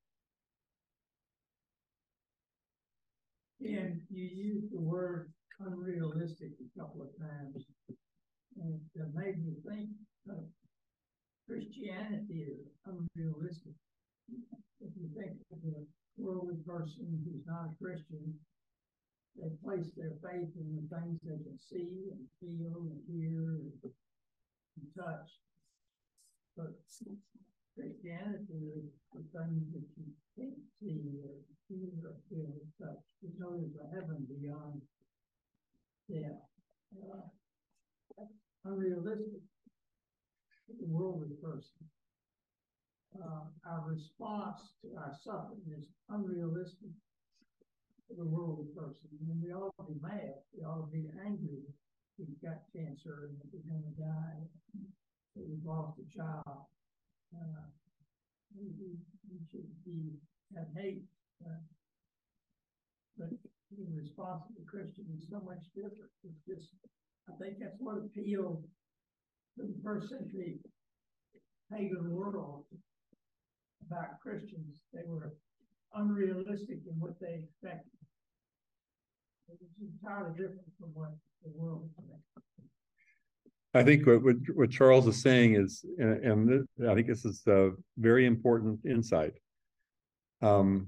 And you used the word unrealistic a couple of times, and it made me think of Christianity is unrealistic. If you think of a worldly person who's not a Christian, they place their faith in the things they can see and feel and hear and, and touch. But Christianity is the things that you can't see or hear or feel or touch. You know there's a heaven beyond death. Uh, unrealistic. The worldly person. Uh, our response to our suffering is unrealistic for the worldly person. I mean, we ought to be mad. We ought to be angry if we've got cancer and if we're going to die, that we've lost a child. Uh, we, we, we should be have hate. Uh, but in response to the Christian is so much different. It's just, I think that's what appealed to the first century pagan world about Christians. They were unrealistic in what they expected. It was entirely different from what the world expected. I think what, what, what Charles is saying is, and, and I think this is a very important insight. Um,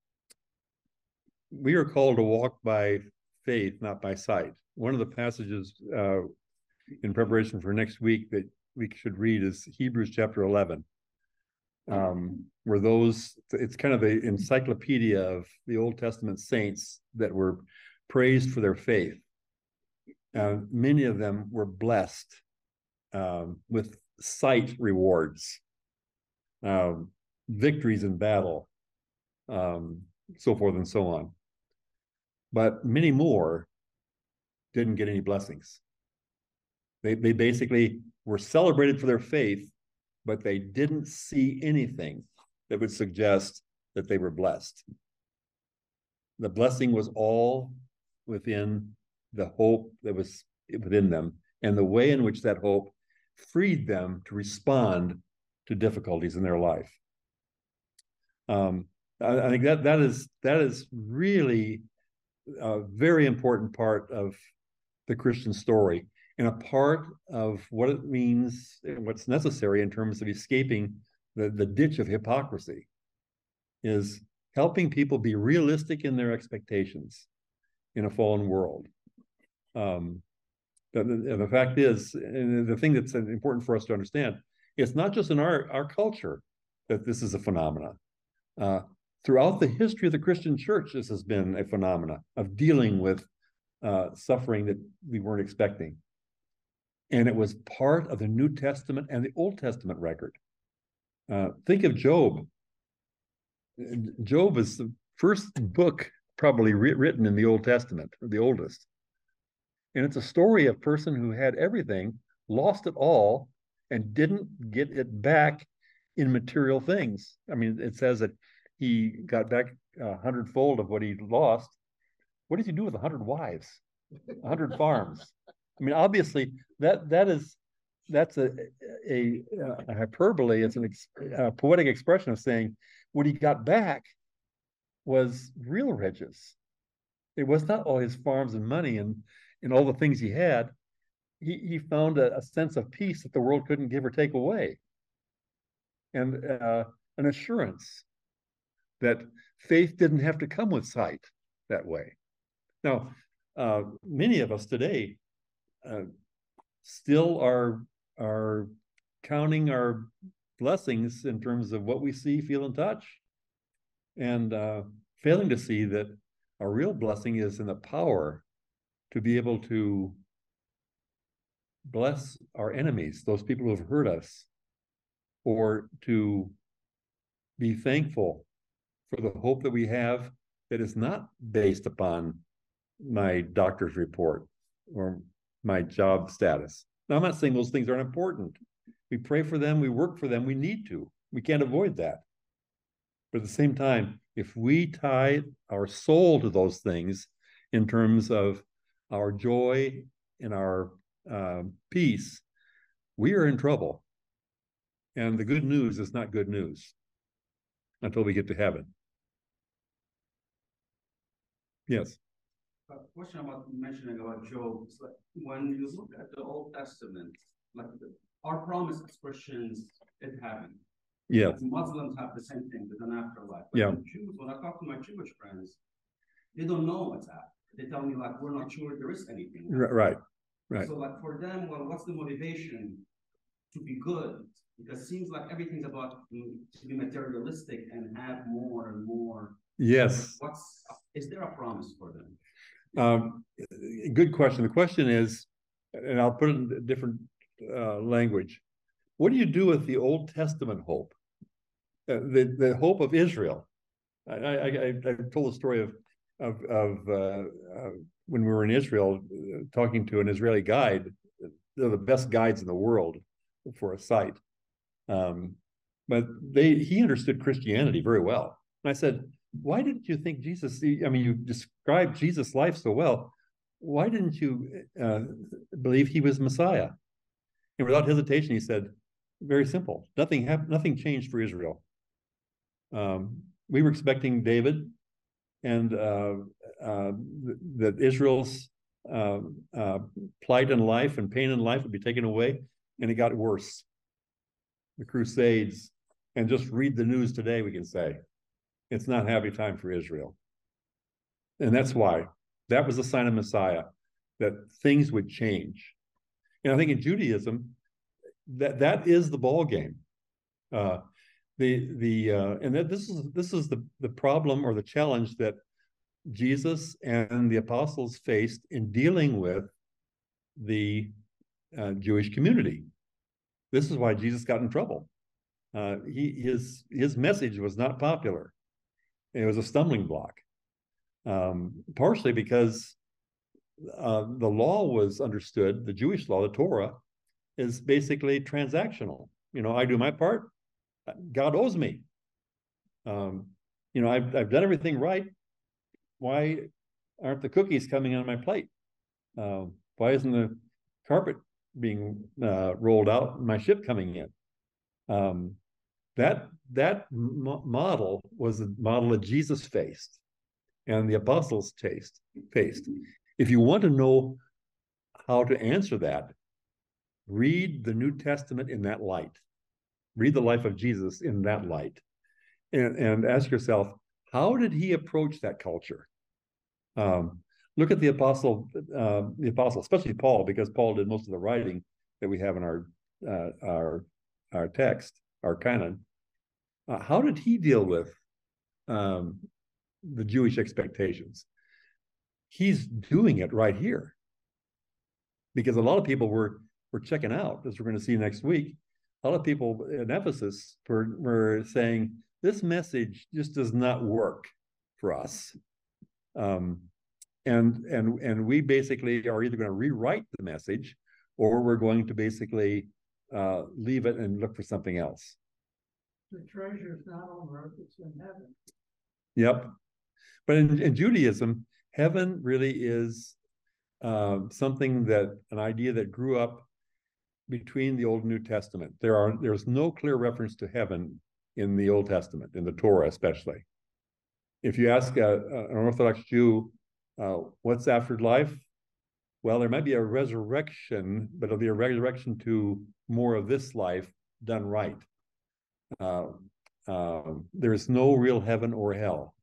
we are called to walk by faith, not by sight. One of the passages uh, in preparation for next week that we should read is Hebrews chapter eleven, um, where those, it's kind of the encyclopedia of the Old Testament saints that were praised for their faith. Uh, many of them were blessed um, with sight rewards, um, victories in battle, um, so forth and so on. but many more didn't get any blessings. They, they basically were celebrated for their faith, but they didn't see anything that would suggest that they were blessed. The blessing was all within the hope that was within them and the way in which that hope freed them to respond to difficulties in their life. Um, I, I think that that is that is really a very important part of the Christian story and a part of what it means and what's necessary in terms of escaping the, the ditch of hypocrisy is helping people be realistic in their expectations in a fallen world. Um, the, the, the fact is, and the thing that's important for us to understand, it's not just in our, our culture that this is a phenomenon. Uh, throughout the history of the Christian church, this has been a phenomena of dealing with uh, suffering that we weren't expecting. And it was part of the New Testament and the Old Testament record. Uh, think of Job. Job is the first book probably written in the Old Testament, or the oldest. And it's a story of a person who had everything, lost it all, and didn't get it back in material things. I mean, it says that he got back a hundredfold of what he lost. What does he do with a hundred wives, a hundred farms? I mean, obviously, that that is that's a a, a hyperbole. It's an ex, a poetic expression of saying what he got back was real riches. It was not all his farms and money and and all the things he had. He he found a, a sense of peace that the world couldn't give or take away, and uh, an assurance that faith didn't have to come with sight that way. Now, uh, many of us today uh, still are are counting our blessings in terms of what we see, feel, and touch, and uh, failing to see that our real blessing is in the power to be able to bless our enemies, those people who have hurt us, or to be thankful for the hope that we have that is not based upon my doctor's report or my job status. Now, I'm not saying those things aren't important. We pray for them, we work for them, we need to. We can't avoid that. But at the same time, if we tie our soul to those things in terms of our joy and our uh, peace, we are in trouble. And the good news is not good news until we get to heaven. Yes. A question about mentioning about Job. It's like when you look at the Old Testament, like the, our promise as Christians is heaven. Yeah. Muslims have the same thing with an afterlife. But yeah. Jews, when I talk to my Jewish friends, they don't know what's after. They tell me like we're not sure there is anything. Right. Right. So like for them, well, what's the motivation to be good? Because it seems like everything's about to be materialistic and have more and more. Yes. What's is there a promise for them? Um, good question. The question is, and I'll put it in a different uh, language. What do you do with the Old Testament hope? Uh, the the hope of Israel. I, I, I, I told the story of of, of uh, uh, when we were in Israel, uh, talking to an Israeli guide. They're the best guides in the world for a site. Um, but they he understood Christianity very well. And I said, why didn't you think Jesus, I mean, you described Jesus' life so well. Why didn't you uh, believe he was Messiah? And without hesitation, he said, very simple. Nothing happened, nothing changed for Israel. Um, we were expecting David and uh, uh, that Israel's uh, uh, plight in life and pain in life would be taken away. And it got worse. The Crusades, and just read the news today, we can say, it's not happy time for Israel. And that's why. That was a sign of Messiah, that things would change. And I think in Judaism, that that is the ball game. Uh, the the uh, and that this is this is the the problem or the challenge that Jesus and the apostles faced in dealing with the uh, Jewish community. This is why Jesus got in trouble. Uh, he his his message was not popular. It was a stumbling block. Um, partially because uh, the law was understood, the Jewish law, the Torah, is basically transactional. You know, I do my part, God owes me. Um, you know, I've I've done everything right. Why aren't the cookies coming on my plate? Uh, why isn't the carpet being uh, rolled out and my ship coming in? Um, that that model was the model that Jesus faced and the apostles taste, faced. If you want to know how to answer that, read the New Testament in that light. Read the life of Jesus in that light. And, and ask yourself, how did he approach that culture? Um, look at the apostle, uh, the apostle, especially Paul, because Paul did most of the writing that we have in our uh, our our text, our canon. Uh, how did he deal with um, the Jewish expectations? He's doing it right here, because a lot of people were were checking out, as we're going to see next week. A lot of people in Ephesus were, were saying, this message just does not work for us. Um, and, and, and we basically are either going to rewrite the message, or we're going to basically uh, leave it and look for something else. The treasure is not on earth, it's in heaven. Yep. But in, in Judaism, heaven really is uh, something that, an idea that grew up between the Old and New Testament. There are there's no clear reference to heaven in the Old Testament, in the Torah especially. If you ask a, a, an Orthodox Jew, uh, what's after life? Well, there might be a resurrection, but it'll be a resurrection to more of this life done right. Uh, uh, there's no real heaven or hell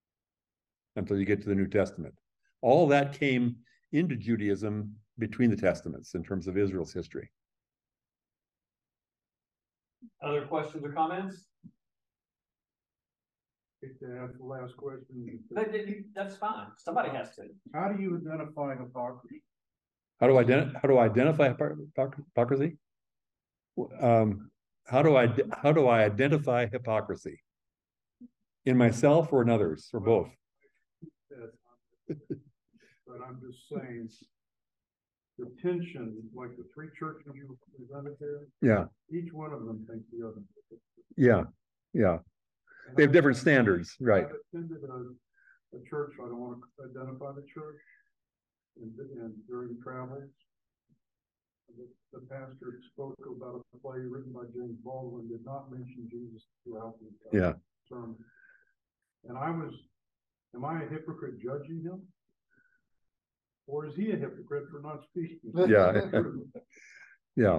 until you get to the New Testament. All that came into Judaism between the Testaments in terms of Israel's history. Other questions or comments? To ask the last question. That- that- That's fine. Somebody has to. How do you identify hypocrisy? How do I ident- how do I identify hypocrisy? Um, how do I how do I identify hypocrisy in myself or in others or both? But I'm just saying, the tension, like the three churches you presented there. Yeah. Each one of them thinks the other. Yeah, yeah. And They have I- different standards, right? I've attended a, a church, I don't want to identify the church, and, and during travels, the, the pastor spoke about a play written by James Baldwin, did not mention Jesus throughout the Yeah. sermon. And I was, am I a hypocrite judging him? Or is he a hypocrite for not speaking? Yeah. Yeah.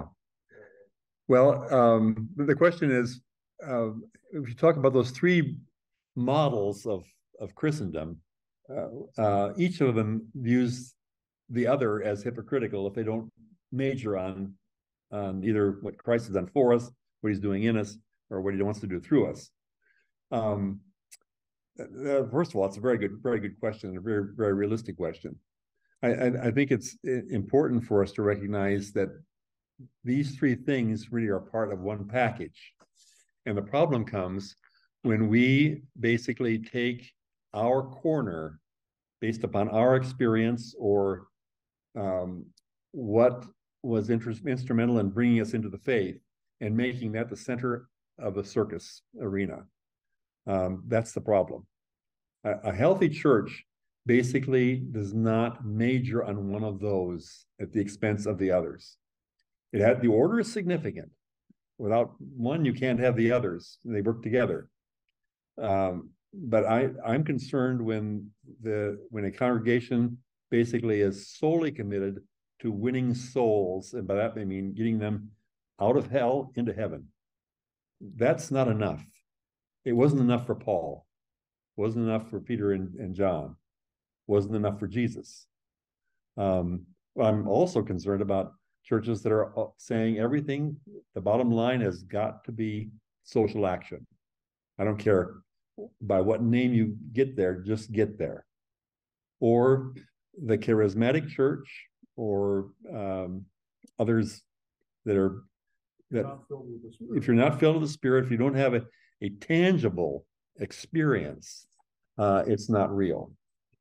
Well, um, the question is, uh, if you talk about those three models of, of Christendom, uh, uh, each of them views the other as hypocritical if they don't major on, on either what Christ has done for us, what he's doing in us, or what he wants to do through us. Um, uh, first of all, it's a very good, very good question, and a very, very realistic question. I, I, I think it's important for us to recognize that these three things really are part of one package. And the problem comes when we basically take our corner based upon our experience or um, what was interest, instrumental in bringing us into the faith and making that the center of the circus arena. Um, that's the problem. A, a healthy church basically does not major on one of those at the expense of the others. It had, the order is significant. Without one, you can't have the others. They work together. Um, but I, I'm concerned when the when a congregation basically is solely committed to winning souls, and by that I mean getting them out of hell into heaven. That's not enough. It wasn't enough for Paul. It wasn't enough for Peter and, and John. It wasn't enough for Jesus. Um, I'm also concerned about churches that are saying everything, the bottom line has got to be social action. I don't care by what name you get there, just get there. Or the charismatic church, or um, others that are, that if you're not filled with the Spirit, if you don't have a, a tangible experience, uh, it's not real.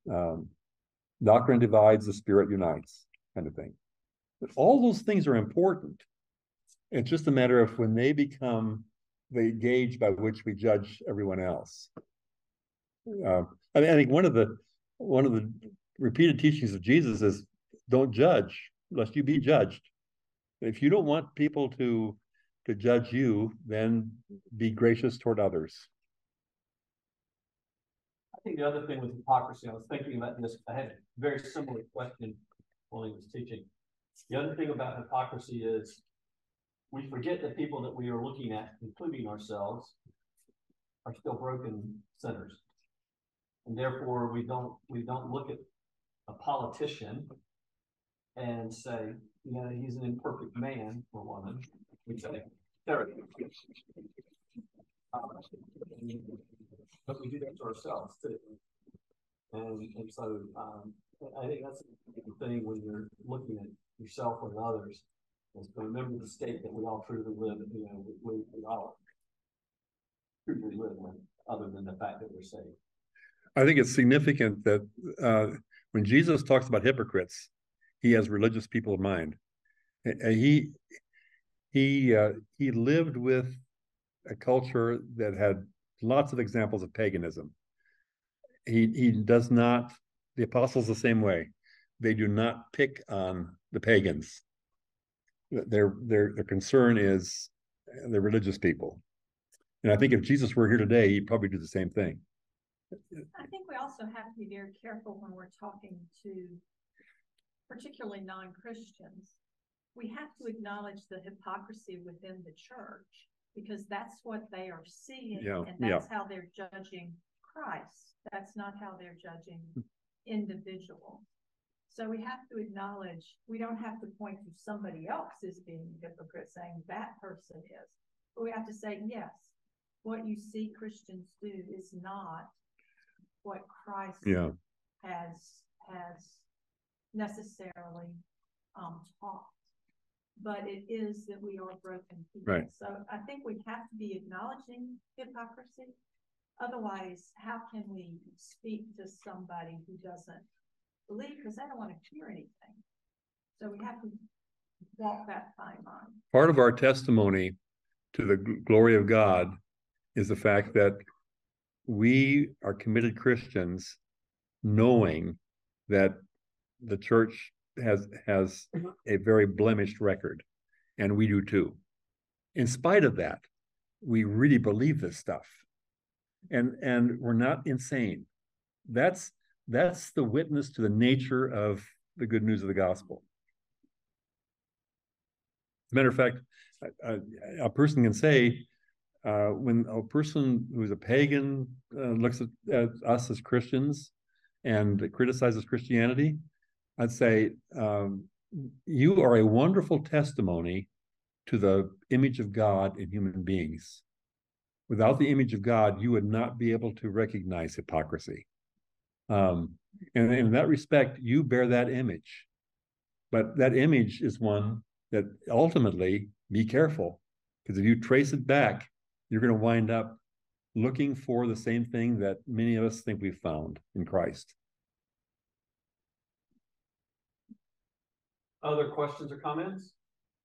Um, doctrine divides, the Spirit unites, kind of thing. But all those things are important. It's just a matter of when they become the gauge by which we judge everyone else. Uh, I, mean, I think one of the one of the repeated teachings of Jesus is don't judge lest you be judged. If you don't want people to to judge you, then be gracious toward others. I think the other thing with hypocrisy, I was thinking about this, I had a very similar question while he was teaching. The other thing about hypocrisy is we forget that people that we are looking at, including ourselves, are still broken sinners. And therefore we don't we don't look at a politician and say, you know, he's an imperfect man or woman. We say, there it is. But we do that to ourselves too. And and so um, I think that's the thing when you're looking at yourself and others, is to remember the state that we all truly live in. You know, we, we all truly live in, other than the fact that we're saved. I think it's significant that uh, when Jesus talks about hypocrites, he has religious people in mind. He he uh, he lived with a culture that had lots of examples of paganism. He he does not. The apostles the same way. They do not pick on the pagans. Their their their concern is the religious people. And I think if Jesus were here today, he'd probably do the same thing. I think we also have to be very careful when we're talking to particularly non-Christians. We have to acknowledge the hypocrisy within the church, because that's what they are seeing, yeah, and that's yeah. how they're judging Christ. That's not how they're judging individuals. So we have to acknowledge, we don't have to point to somebody else as being a hypocrite, saying that person is. But we have to say, yes, what you see Christians do is not what Christ yeah. has has necessarily um, taught, but it is that we are broken people. Right. So I think we have to be acknowledging hypocrisy. Otherwise, how can we speak to somebody who doesn't believe, because they don't want to hear anything? So we have to walk that fine line. Part of our testimony to the glory of God is the fact that we are committed Christians, knowing that the church has has a very blemished record, and we do too. In spite of that, we really believe this stuff, and and we're not insane. That's that's the witness to the nature of the good news of the gospel. As a matter of fact, a, a person can say, uh, when a person who's a pagan uh, looks at, at us as Christians and criticizes Christianity, I'd say, um, you are a wonderful testimony to the image of God in human beings. Without the image of God, you would not be able to recognize hypocrisy. Um, and, and in that respect, you bear that image. But that image is one that ultimately, be careful, because if you trace it back, you're going to wind up looking for the same thing that many of us think we've found in Christ. Other questions or comments?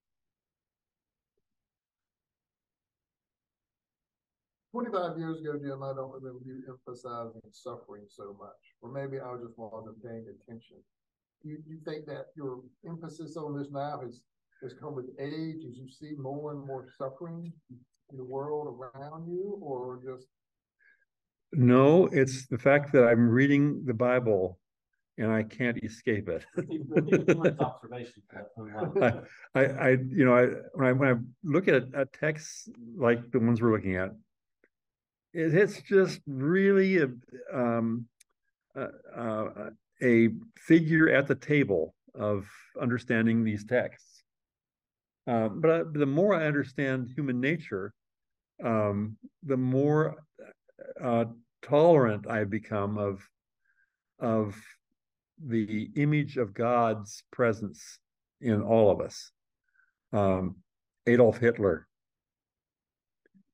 Twenty-five years ago, Jim, I don't remember you emphasizing suffering so much, or maybe I just wasn't paying attention. You you think that your emphasis on this now has has come with age, as you see more and more suffering in the world around you, or just? No, it's the fact that I'm reading the Bible and I can't escape it. Observation. I, I, you know, I when I when I look at a text like the ones we're looking at, it, it's just really a um, uh, uh, a figure at the table of understanding these texts. Uh, but I, the more I understand human nature, um, the more uh, tolerant I've become of of the image of God's presence in all of us. Um, Adolf Hitler,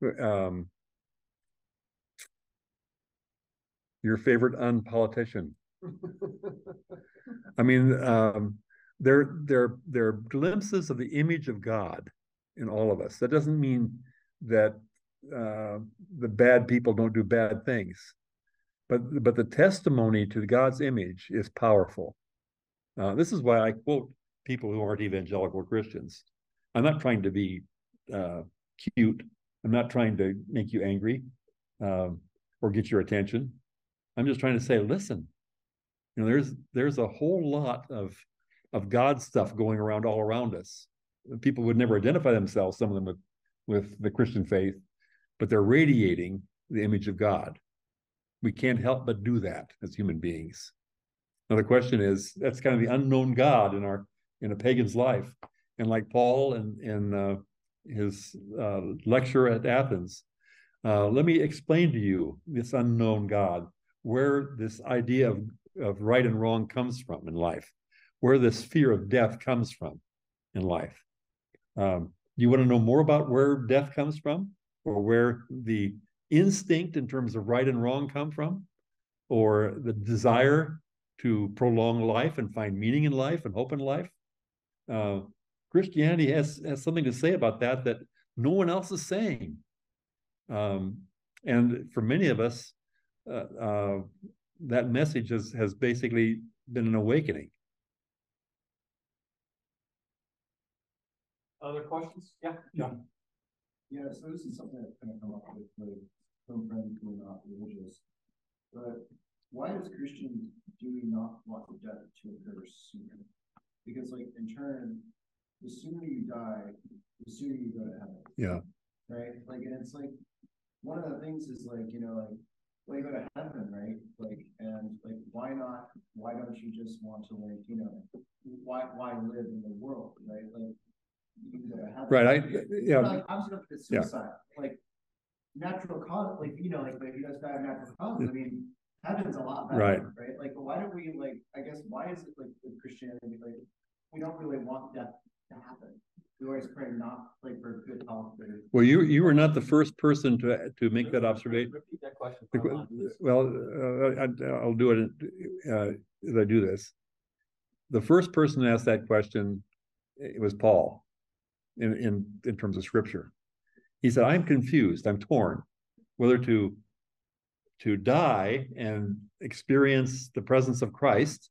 um, your favorite unpolitician, I mean, um, there, there, there are glimpses of the image of God in all of us. That doesn't mean that uh, the bad people don't do bad things, but but the testimony to God's image is powerful. Uh, this is why I quote people who aren't evangelical Christians. I'm not trying to be uh, cute. I'm not trying to make you angry um, or get your attention. I'm just trying to say, listen, you know, there's there's a whole lot of of God stuff going around all around us. People would never identify themselves, some of them with, with the Christian faith, but they're radiating the image of God. We can't help but do that as human beings. Now the question is, that's kind of the unknown God in our in a pagan's life. And like Paul in, in uh, his uh, lecture at Athens, uh, let me explain to you this unknown God, where this idea of, of right and wrong comes from in life, where this fear of death comes from in life. Um, you want to know more about where death comes from, or where the instinct in terms of right and wrong come from, or the desire to prolong life and find meaning in life and hope in life? Uh, Christianity has, has something to say about that that no one else is saying. Um, and for many of us, uh, uh, that message has, has basically been an awakening. Other questions? Yeah, John. Yeah, so this is something that's kind of come up with like some friends who are not religious. But why as Christians do we not want the death to occur sooner? Because like in turn, the sooner you die, the sooner you go to heaven. Yeah. Right? Like, and it's like one of the things is like, you know, like well, you go to heaven, right? Like, and like, why not? Why don't you just want to like, you know, why why live in the world, right? Like, you can go to heaven. Right. I yeah. Like, obviously, not it's suicide. Yeah. Like, natural cause, like you know, like if you guys die of natural causes, I mean, heaven's a lot better, right? Right? Like, but why don't we like? I guess why is it like with Christianity, like we don't really want death to happen? We always pray not like for good health. Well, you you were not the first person to to make that observation. Repeat that question. Well, uh, I, I'll do it uh, as I do this. The first person to ask that question, it was Paul. In, in in terms of scripture, he said, I'm confused, I'm torn whether to to die and experience the presence of Christ,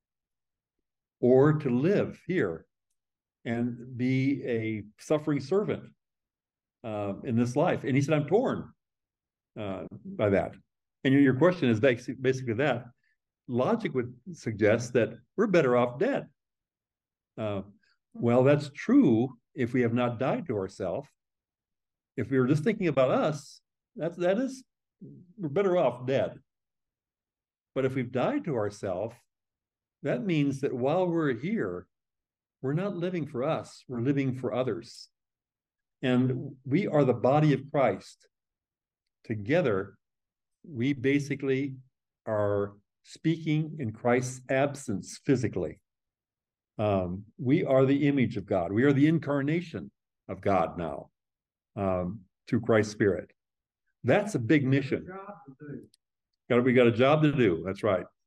or to live here and be a suffering servant uh, in this life. And he said, I'm torn uh, by that. And your, your question is basically that. Logic would suggest that we're better off dead. Uh, well, that's true if we have not died to ourselves. If we were just thinking about us, that's that is we're better off dead. But if we've died to ourselves, that means that while we're here, we're not living for us, we're living for others. And we are the body of Christ. Together, we basically are speaking in Christ's absence physically. Um, we are the image of God. We are the incarnation of God now um, through Christ's Spirit. That's a big mission. Got, we got a job to do. That's right.